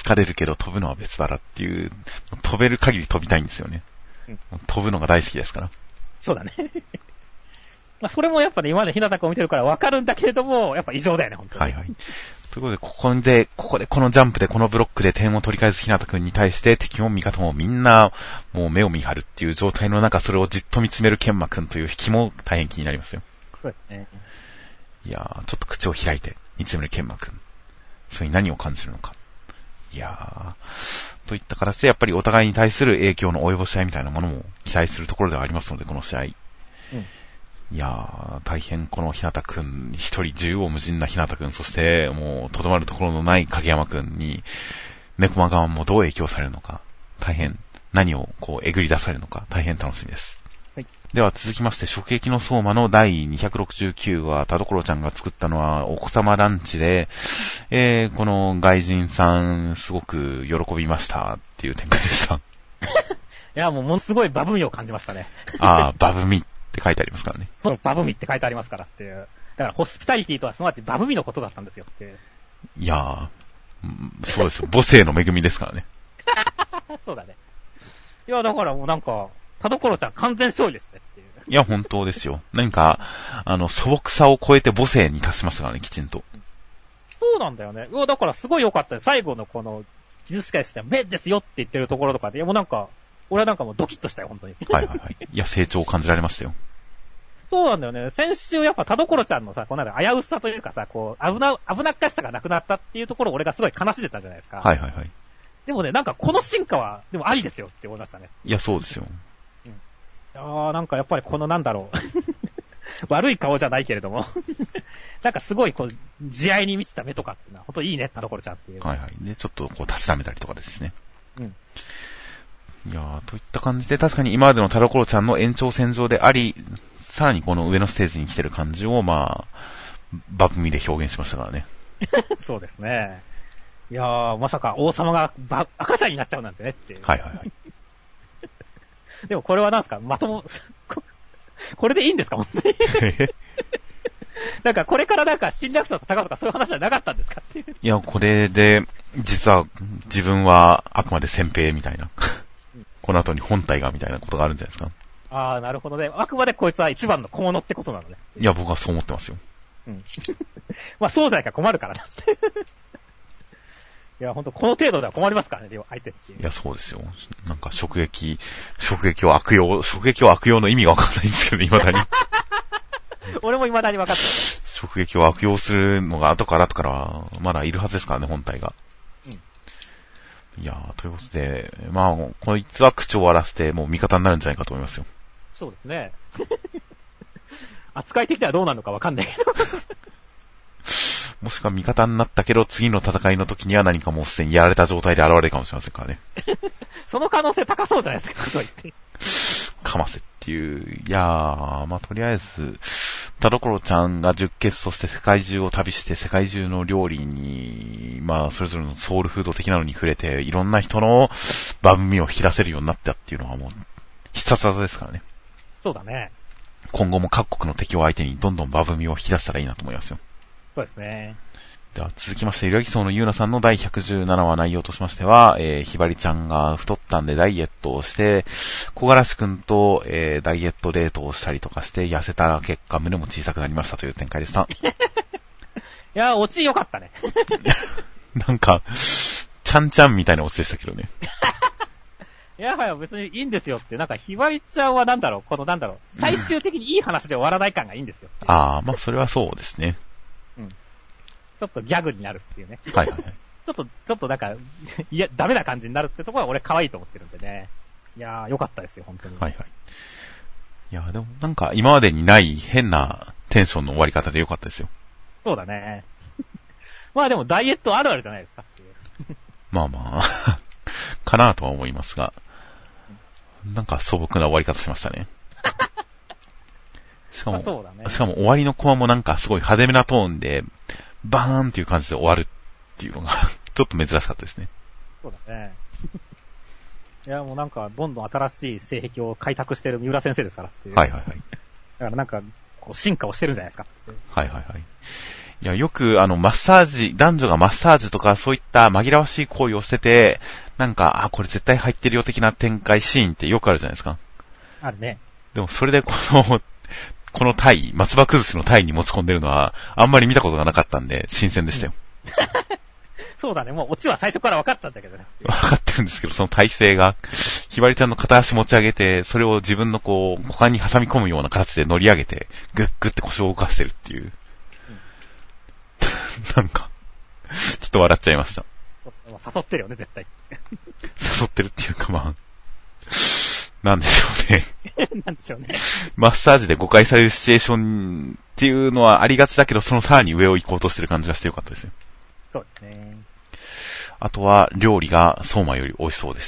疲れるけど飛ぶのは別腹っていう、飛べる限り飛びたいんですよね。うん、飛ぶのが大好きですから。 そうだね。まあそれもやっぱね、今までひなたくんを見てるからわかるんだけれども、やっぱ異常だよね、本当に。 はいはい。ということで、ここで、ここで、このジャンプで、このブロックで点を取り返すひなたくんに対して、敵も味方もみんな、もう目を見張るっていう状態の中、それをじっと見つめる剣馬くんという引きも大変気になりますよ。 そうですね。 いやー、ちょっと口を開いて見つめる剣馬くん。それに何を感じるのか。いやー、といった形で、やっぱりお互いに対する影響の及ぼし合いみたいなものも期待するところではありますので、この試合。うん。いやー、大変このひなたくん、一人縦横無尽なひなたくん、そしてもうとどまるところのない影山くんに、猫間側もどう影響されるのか、大変何をこうえぐり出されるのか、大変楽しみです。はい、では続きまして、食撃の相馬のだいにひゃくろくじゅうきゅう話、田所ちゃんが作ったのはお子様ランチで、えー、この外人さんすごく喜びましたっていう展開でした。いや、もうものすごいバブみを感じましたね。 あー、バブみ。って書いてありますからね。 そう、バブミって書いてありますからっていう。だからホスピタリティとはすなわちバブミのことだったんですよっていう。 いやー、そうですよ。母性の恵みですからね。 そうだね。いや、だからもうなんか、田所ちゃん完全勝利ですねっていう。 いや、本当ですよ。何か、あの、素朴さを超えて母性に達しましたからね、きちんと。 そうなんだよね。いや、だからすごい良かったです。最後のこの、傷つけして目ですよって言ってるところとかで、いやもうなんか、俺はなんかもうドキッとしたよ、本当に。 はいはいはい。いや、成長を感じられましたよ。 そうなんだよね。先週やっぱ田所ちゃんのさ、こうなんか危うさというかさ、こう、危な、危なっかしさがなくなったっていうところを俺がすごい悲しんでたじゃないですか。 はいはいはい。 でもね、なんかこの進化は、でもありですよって思いましたね。 いや、そうですよ。 うん。いやー、なんかやっぱりこのなんだろう。悪い顔じゃないけれども。なんかすごいこう、慈愛に満ちた目とかっていうのは、ほんといいね、田所ちゃんっていう。 はいはい。で、ちょっとこう、たしなめたりとかですね。 うん。 いやー、といった感じで、確かに今までの田所ちゃんの延長線上であり、さらにこの上のステージに来てる感じを、まあ、バブミで表現しましたからね。 そうですね。いやー、まさか王様がば赤ちゃんになっちゃうなんてねっていう。 はいはいはい。 でもこれはなんすかまとも、これでいいんですか本当に。なんかこれからなんか侵略者と戦うとかそういう話じゃなかったんですかっていう。 いや、これで、実は自分はあくまで先兵みたいな。この後に本体がみたいなことがあるんじゃないですか。 ああ、なるほどね。あくまでこいつは一番の小物ってことなのね。 いや、僕はそう思ってますよ。 うん。まあそうじゃないから困るからなって。いや、ほんとこの程度では困りますからね、相手っていう。 いや、そうですよ。なんか、食撃、食撃を悪用、食撃を悪用の意味がわかんないんですけど、未だに。 俺も未だに分かってない。 食撃を悪用するのが後から後から、まだいるはずですからね、本体が。うん。いやー、ということで、まあ、こいつは口調を荒らして、もう味方になるんじゃないかと思いますよ。 そうですね。扱い的にはどうなるのか分かんないけど。 もしくは味方になったけど、次の戦いの時には何かもうすでにやられた状態で現れるかもしれませんからね。 その可能性高そうじゃないですか、と言って。 かませっていう。いやー、まあ、とりあえず、田所ちゃんが十傑として世界中を旅して世界中の料理に、まあ、それぞれのソウルフード的なのに触れて、いろんな人のバブミを引き出せるようになったっていうのはもう、必殺技ですからね。 そうだね。 今後も各国の敵を相手にどんどんバブミを引き出したらいいなと思いますよ。 そうですね。 では続きまして、ゆらぎそうのゆうなさんのだいひゃくじゅうななわ内容としましては、えー、ひばりちゃんが太ったんでダイエットをして、小柄しくんと、えー、ダイエットデートをしたりとかして、痩せた結果、胸も小さくなりましたという展開でした。 いやー、オチ良かったね。 なんか、ちゃんちゃんみたいなオチでしたけどね。 いやはや別にいいんですよって、なんかひばりちゃんはなんだろう、このなんだろう、最終的にいい話で終わらない感がいいんですよ。 ああ、まあそれはそうですね。 うん。ちょっとギャグになるっていうね。 はいはいはい。 ちょっと、ちょっとなんか、いや、ダメな感じになるってところは俺可愛いと思ってるんでね。いやー、良かったですよ、本当に。 はいはい。いやー、でもなんか今までにない変なテンションの終わり方で良かったですよ。 そうだね。まあでもダイエットあるあるじゃないですかっていう。 まあまあ、かなとは思いますが、なんか素朴な終わり方しましたね。しかも、そうだね、しかも終わりのコマもなんかすごい派手めなトーンで、バーンっていう感じで終わるっていうのが、ちょっと珍しかったですね。 そうだね。いや、もうなんか、どんどん新しい性癖を開拓してる三浦先生ですからっていう。 はいはいはい。 だからなんか、こう進化をしてるんじゃないですか。 はいはいはい。 いや、よく、あの、マッサージ、男女がマッサージとか、そういった紛らわしい行為をしてて、なんか、あ、これ絶対入ってるよ的な展開シーンってよくあるじゃないですか。 あるね。 でも、それでこの、このタイ、松葉崩しのタイに持ち込んでるのは、あんまり見たことがなかったんで、新鮮でしたよ。 うん、そうだね。もうオチは最初から分かったんだけどね。 分かってるんですけど、その体勢が、ひばりちゃんの片足持ち上げて、それを自分のこう、股間に挟み込むような形で乗り上げて、グッグッって腰を動かしてるっていう。うん、なんか、ちょっと笑っちゃいました。 誘ってるよね、絶対。 誘ってるっていうか、まあ、なんでしょうね。 なんでしょうね。 マッサージで誤解されるシチュエーションっていうのはありがちだけど、そのさらに上を行こうとしてる感じがしてよかったですね。 そうですね。 あとは、料理が相馬より美味しそうでした。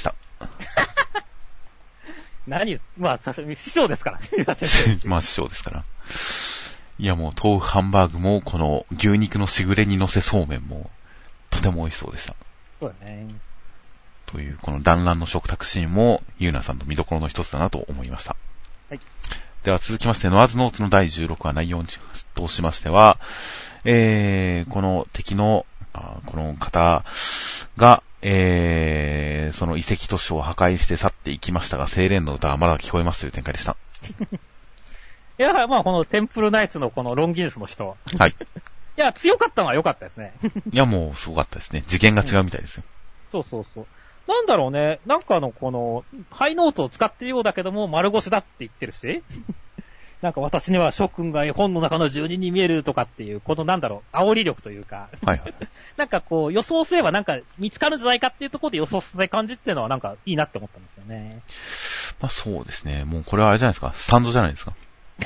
何まあ、師匠ですから。 まあ、師匠ですから。いや、もう、豆腐ハンバーグも、この牛肉のしぐれに乗せそうめんも、とても美味しそうでした。 そうだね。 という、この団らんの食卓シーンも、ゆうなさんの見どころの一つだなと思いました。 はい。 では続きまして、ノアズノーツのだいじゅうろくわ内容としましては、えー、この敵の、この方が、えー、その遺跡都市を破壊して去っていきましたが、セイレーンの歌はまだ聞こえますという展開でした。 いや、まあこのテンプルナイツのこのロンギヌスの人。 はい。 いや、強かったのは良かったですね。 いや、もうすごかったですね。次元が違うみたいですよ。 うん、そうそうそう。なんだろうね。なんかのこの、ハイノートを使っているようだけども、丸腰だって言ってるし。なんか私には諸君が本の中の住人に見えるとかっていう、このなんだろう、煽り力というか。 はいはい。 なんかこう、予想すればなんか見つかるんじゃないかっていうところで予想する感じっていうのはなんかいいなって思ったんですよね。 まあそうですね。もうこれはあれじゃないですか。スタンドじゃないですか。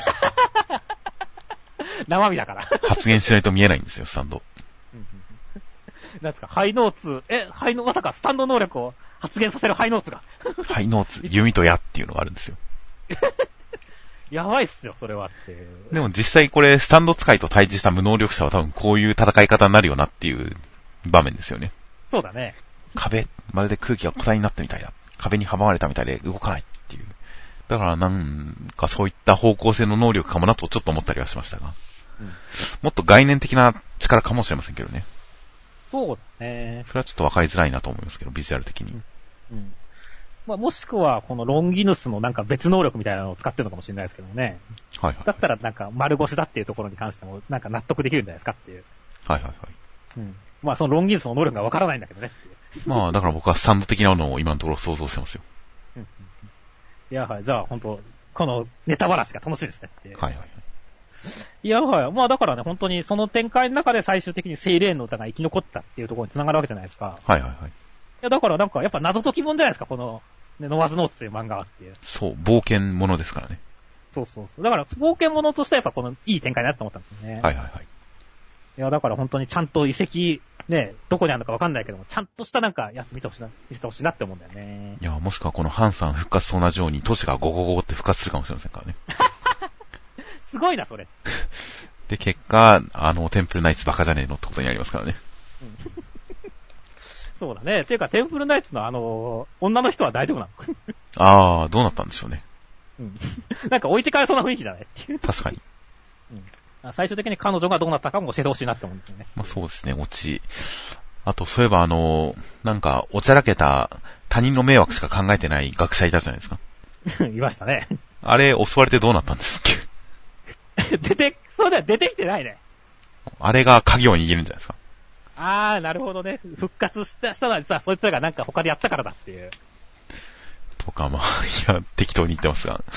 生身だから。 発言しないと見えないんですよ、スタンド。 なんですか、ハイノーツ、え、ハイノー、まさかスタンド能力を発言させるハイノーツが。 ハイノーツ、弓と矢っていうのがあるんですよ。 やばいっすよ、それはって。 でも実際これ、スタンド使いと対峙した無能力者は多分こういう戦い方になるよなっていう場面ですよね。 そうだね。 壁、まるで空気が固体になったみたいだ。壁に阻まれたみたいで動かないっていう。だからなんかそういった方向性の能力かもなとちょっと思ったりはしましたが。うん、もっと概念的な力かもしれませんけどね。 そうだね。 それはちょっと分かりづらいなと思いますけど、ビジュアル的に。 うん。うん、まあ、もしくは、このロンギヌスのなんか別能力みたいなのを使ってるのかもしれないですけどね。 はいはい、はい。 だったらなんか丸腰だっていうところに関しても、なんか納得できるんじゃないですかっていう。 はいはいはい。 うん。まあ、そのロンギヌスの能力が分からないんだけどねっていう。 まあ、だから僕はスタンド的なのを今のところ想像してますよ。 うん。いや、はい。じゃあ、本当このネタ話が楽しみですねっていう。 はいはいはい。 いや、はい。まあだからね、本当にその展開の中で最終的にセイレーンの歌が生き残ったっていうところに繋がるわけじゃないですか。 はいはいはい。いや、だからなんかやっぱ謎解きもんじゃないですか、この、ね、ノワズノーツという漫画はっていう。 そう、冒険ものですからね。 そうそうそう。だから冒険ものとしてはやっぱこのいい展開だと思ったんですよね。 はいはいはい。 いや、だから本当にちゃんと遺跡、ね、どこにあるのかわかんないけども、ちゃんとしたなんかやつ見てほしいな、見せてほしいなって思うんだよね。 いや、もしくはこのハンさん復活と同じように、都市がゴゴゴって復活するかもしれませんからね。 すごいな、それ。 で、結果、あの、テンプルナイツバカじゃねえのってことになりますからね。 うん、そうだね。ていうか、テンプルナイツのあの、女の人は大丈夫なのあー、どうなったんでしょうね。 うん。なんか置いてかれそうな雰囲気じゃないっていう。 確かに。 うん。最終的に彼女がどうなったかも教えてほしいなって思うんですよね。 まあそうですね、オチ。あと、そういえばあの、なんか、おちゃらけた他人の迷惑しか考えてない学者いたじゃないですか。 いましたね。 あれ、襲われてどうなったんですっけ出て、そうだよ、出てきてないね。 あれが鍵を握るんじゃないですか。 あー、なるほどね。復活した、したのはさ、そいつらがなんか他でやったからだっていう。 とか、まあ、いや、適当に言ってますが。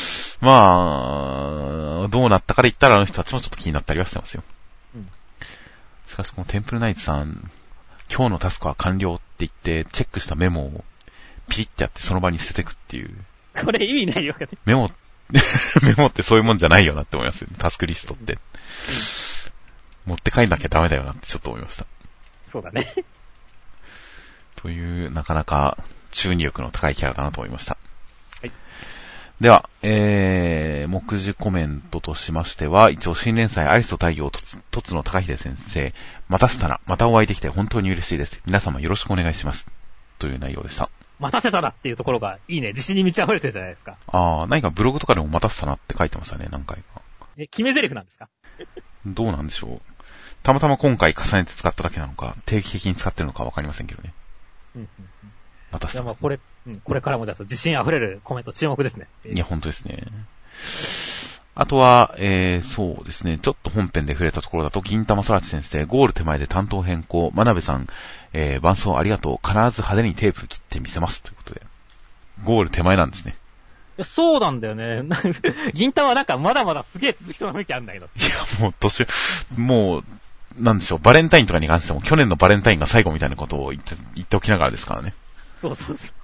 まあ、どうなったから言ったらあの人たちもちょっと気になったりはしてますよ。うん。しかし、このテンプルナイツさん、今日のタスクは完了って言って、チェックしたメモをピリってやってその場に捨ててくっていう。 これ意味ないよね。 メモ、メモってそういうもんじゃないよなって思いますよね。タスクリストって。うん、持って帰んなきゃダメだよなってちょっと思いました。 そうだね。 という、なかなか注入力の高いキャラだなと思いました。 はい。 では、えー、目次コメントとしましては、一応新連載アリスと太陽とつ、とつの高秀先生、またしたら、またお会いできて本当に嬉しいです。皆様よろしくお願いします。という内容でした。 待たせたなっていうところがいいね。自信に満ち溢れてるじゃないですか。 あー、何かブログとかでも待たせたなって書いてましたね、何回か。 え、決め台詞なんですか？ どうなんでしょう。 たまたま今回重ねて使っただけなのか、定期的に使ってるのかわかりませんけどね。 うんうんうん。 私いや、まあこれ、うん、これからもじゃあ自信あふれるコメント注目ですね。 いや、本当ですね。あとは、えー、そうですね、ちょっと本編で触れたところだと、銀玉空知先生、ゴール手前で担当変更、真鍋さん、えー、伴奏ありがとう、必ず派手にテープ切ってみせます、ということで。ゴール手前なんですね。 いや、そうなんだよね。銀玉はなんかまだまだすげえ続きそうな雰囲気あるんだけど。 いや、もう年、もう、なんでしょう、バレンタインとかに関しても、去年のバレンタインが最後みたいなことを言って、言っておきながらですからね。 そうそうそう。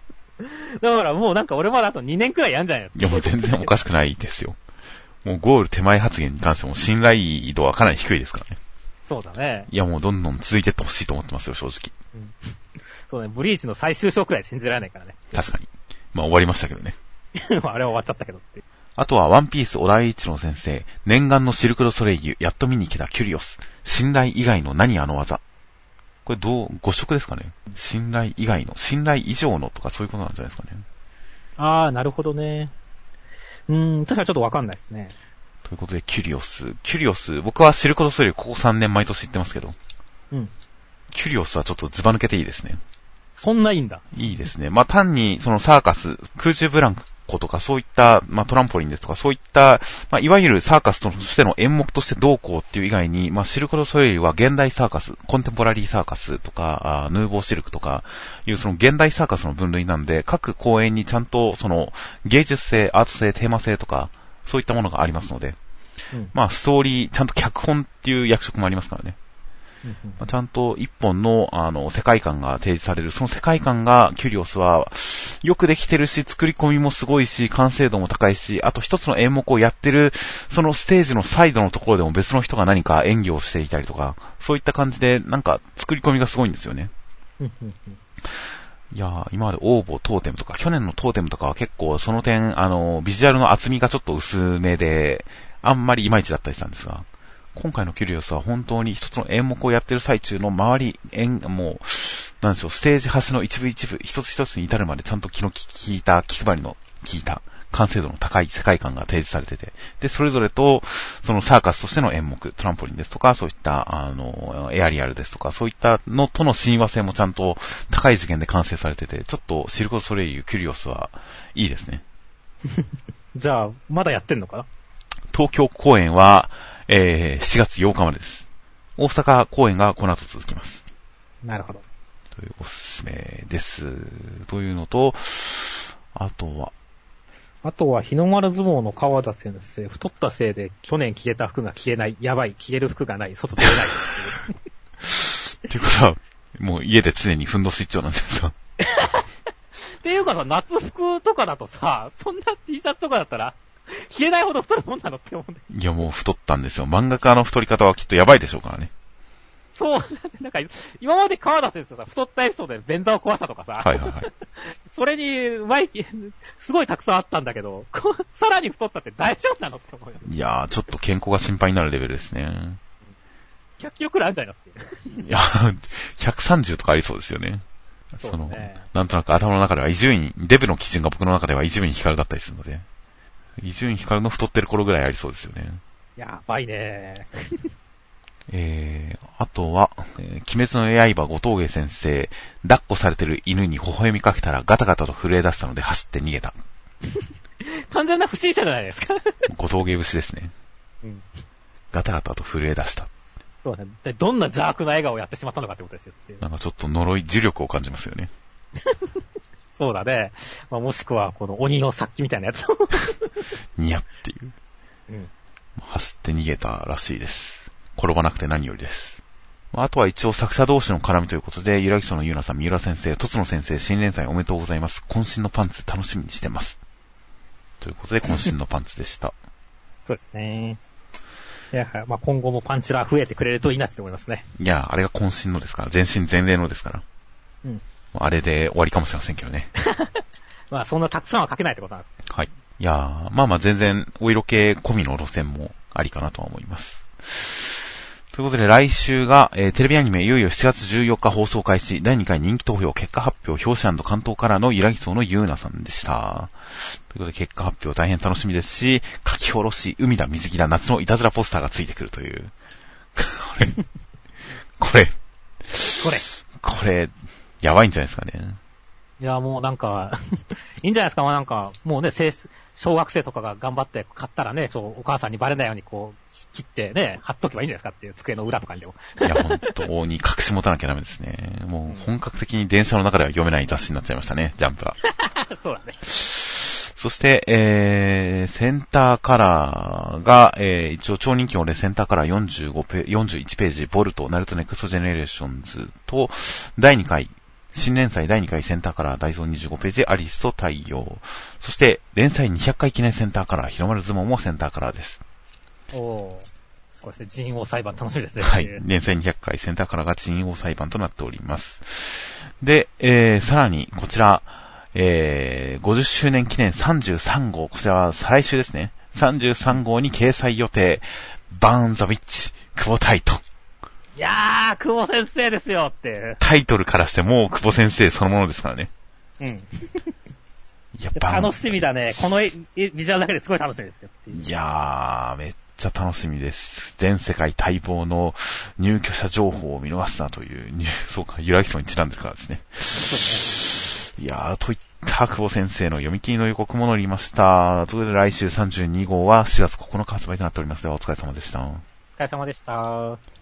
だからもうなんか俺まだあとにねんくらいやんじゃないの？ いや、もう全然おかしくないですよ。もうゴール手前発言に関しても信頼度はかなり低いですからね。 そうだね。 いや、もうどんどん続いていってほしいと思ってますよ、正直。 うん、そうね、ブリーチの最終章くらい信じられないからね。 確かに。まあ終わりましたけどね。 あれは終わっちゃったけどって。 あとは、ワンピース小田栄一郎先生、念願のシルク・ド・ソレイユ、やっと見に来たキュリオス、信頼以外の何あの技。これどう、誤色ですかね？信頼以外の、信頼以上のとかそういうことなんじゃないですかね。 あー、なるほどね。うーん、確かにちょっとわかんないですね。 ということで、キュリオス。キュリオス、僕はシルク・ド・ソレイユここさんねん毎年言ってますけど。 うん。 キュリオスはちょっとズバ抜けていいですね。 そんないいんだ。 いいですね。まあ、単に、そのサーカス、空中ブランコとかそういった、まあ、トランポリンですとか、そういった、まあ、いわゆるサーカスとしての演目としてどうこうっていう以外に、まあ、シルク・ド・ソレイユは現代サーカス、コンテンポラリーサーカスとか、ヌーボーシルクとか、いうその現代サーカスの分類なんで、各公演にちゃんとその芸術性、アート性、テーマ性とか、そういったものがありますので、うん、まあ、ストーリー、ちゃんと脚本っていう役職もありますからね。まあ、ちゃんと一本の、あの、世界観が提示される。その世界観が、キュリオスは、よくできてるし、作り込みもすごいし、完成度も高いし、あと一つの演目をやってる、そのステージのサイドのところでも別の人が何か演技をしていたりとか、そういった感じで、なんか、作り込みがすごいんですよね。いやー、今までオーボ、トーテムとか、去年のトーテムとかは結構その点、あの、ビジュアルの厚みがちょっと薄めで、あんまりいまいちだったりしたんですが、今回のキュリオスは本当に一つの演目をやってる最中の周り、演、もう、なんでしょう、ステージ端の一部一部、一つ一つに至るまでちゃんと気の利いた、気配りの効いた、完成度の高い世界観が提示されてて、で、それぞれと、そのサーカスとしての演目、トランポリンですとか、そういった、あの、エアリアルですとか、そういったのとの親和性もちゃんと高い次元で完成されてて、ちょっとシルク・ド・ソレイユ、キュリオスはいいですね。 じゃあ、まだやってんのかな？ 東京公演は、えー、しちがつようかまでです。大阪公演がこの後続きます。 なるほど。 というおすすめです。というのと、あとは、 あとは日の丸相撲の川田先生、太ったせいで去年着れた服が着れない、やばい、着れる服がない、外出れないっていう。 っていうことは、もう家で常にふんどし一丁なんじゃないですか。 っていうかさ、夏服とかだとさ、そんな T シャツとかだったら、着れないほど太るもんなのって思うんだよ。 いやもう太ったんですよ。漫画家の太り方はきっとやばいでしょうからね。 そう、なんか、今まで川田先生さ、太ったエピソードで便座を壊したとかさ、 はいはいはい。 それに、前、すごいたくさんあったんだけど、さらに太ったって大丈夫なのって思うよ。 いやー、ちょっと健康が心配になるレベルですね。 ひゃっキロくらいあるんじゃないのって。 いや、ひゃくさんじゅうとかありそうですよね。 そうね。 その、なんとなく頭の中では伊集院、デブの基準が僕の中では伊集院光だったりするので、伊集院光の太ってる頃ぐらいありそうですよね。 やばいね。 えー、あとは、えー、鬼滅の刃後藤芸先生、抱っこされてる犬に微笑みかけたらガタガタと震え出したので走って逃げた。 完全な不審者じゃないですか。 後藤芸節ですね。 うん。 ガタガタと震え出した。 そうね。で、どんな邪悪な笑顔をやってしまったのかってことですよ。 なんかちょっと呪い、呪力を感じますよね。 そうだね。まあ、もしくは、この鬼の殺気みたいなやつを。 ニヤっていう。 うん。 走って逃げたらしいです。転ばなくて何よりです。あとは一応作者同士の絡みということで、ゆらぎそのゆうなさん、三浦先生、とつの先生、新連載おめでとうございます。渾身のパンツ楽しみにしてます。ということで、渾身のパンツでした。 そうですね。いや、まあ、今後もパンチラ増えてくれるといいなって思いますね。 いや、あれが渾身のですから、全身全霊のですから。 うん。 あれで終わりかもしれませんけどね。 まあ、そんなたくさんは書けないってことなんです。 はい。いやー、まあまあ全然、お色気込みの路線もありかなとは思います。ということで、来週が、えー、テレビアニメいよいよしちがつじゅうよっか放送開始、だいにかい人気投票結果発表、表紙&関東からのゆらぎそうのゆうなさんでした。ということで、結果発表大変楽しみですし、書き下ろし、海だ、水着だ、夏のいたずらポスターがついてくるという。 これ。これ。 これ、やばいんじゃないですかね。 いや、もうなんか、いいんじゃないですか、まあなんか、もうね、小学生とかが頑張って買ったらね、ちょ、お母さんにバレないようにこう、切ってね、貼っとけばいいんじゃないですかっていう机の裏とかにでも。 いや、本当に隠し持たなきゃダメですね。もう本格的に電車の中では読めない雑誌になっちゃいましたね、ジャンプは。 そうだね。 そして、えー、センターカラーが、えー、一応超人気のでセンターカラーよんじゅうごページ、よんじゅういちページ、ボルト、ナルトネクストジェネレーションズと、だいにかい、新連載だいにかいセンターカラー、ダイソーにじゅうごページ、アリスと太陽。そして、連載にひゃっかい記念センターカラー、広丸相撲もセンターカラーです。 おー。そうですね、人王裁判楽しみですね。 はい。連載にひゃっかいセンターカラーが人王裁判となっております。で、えー、さらに、こちら、えー、ごじゅっしゅうねん記念さんじゅうさんごう、こちらは再来週ですね。さんじゅうさんごうに掲載予定、バーンザウィッチ、久保タイト。 いやー、久保先生ですよって。 タイトルからしてもう久保先生そのものですからね。 うん。いや楽しみだね。このビジュアルだけですごい楽しみですよ。 いやー、めっちゃ楽しみです。全世界待望の入居者情報を見逃すなという、そうか、ゆらぎそうにちなんでるからですね。そうね。いやー、といった久保先生の読み切りの予告も載りました。ということで来週さんじゅうにごうはしがつここのか発売となっております。ではお疲れ様でした。お疲れ様でした。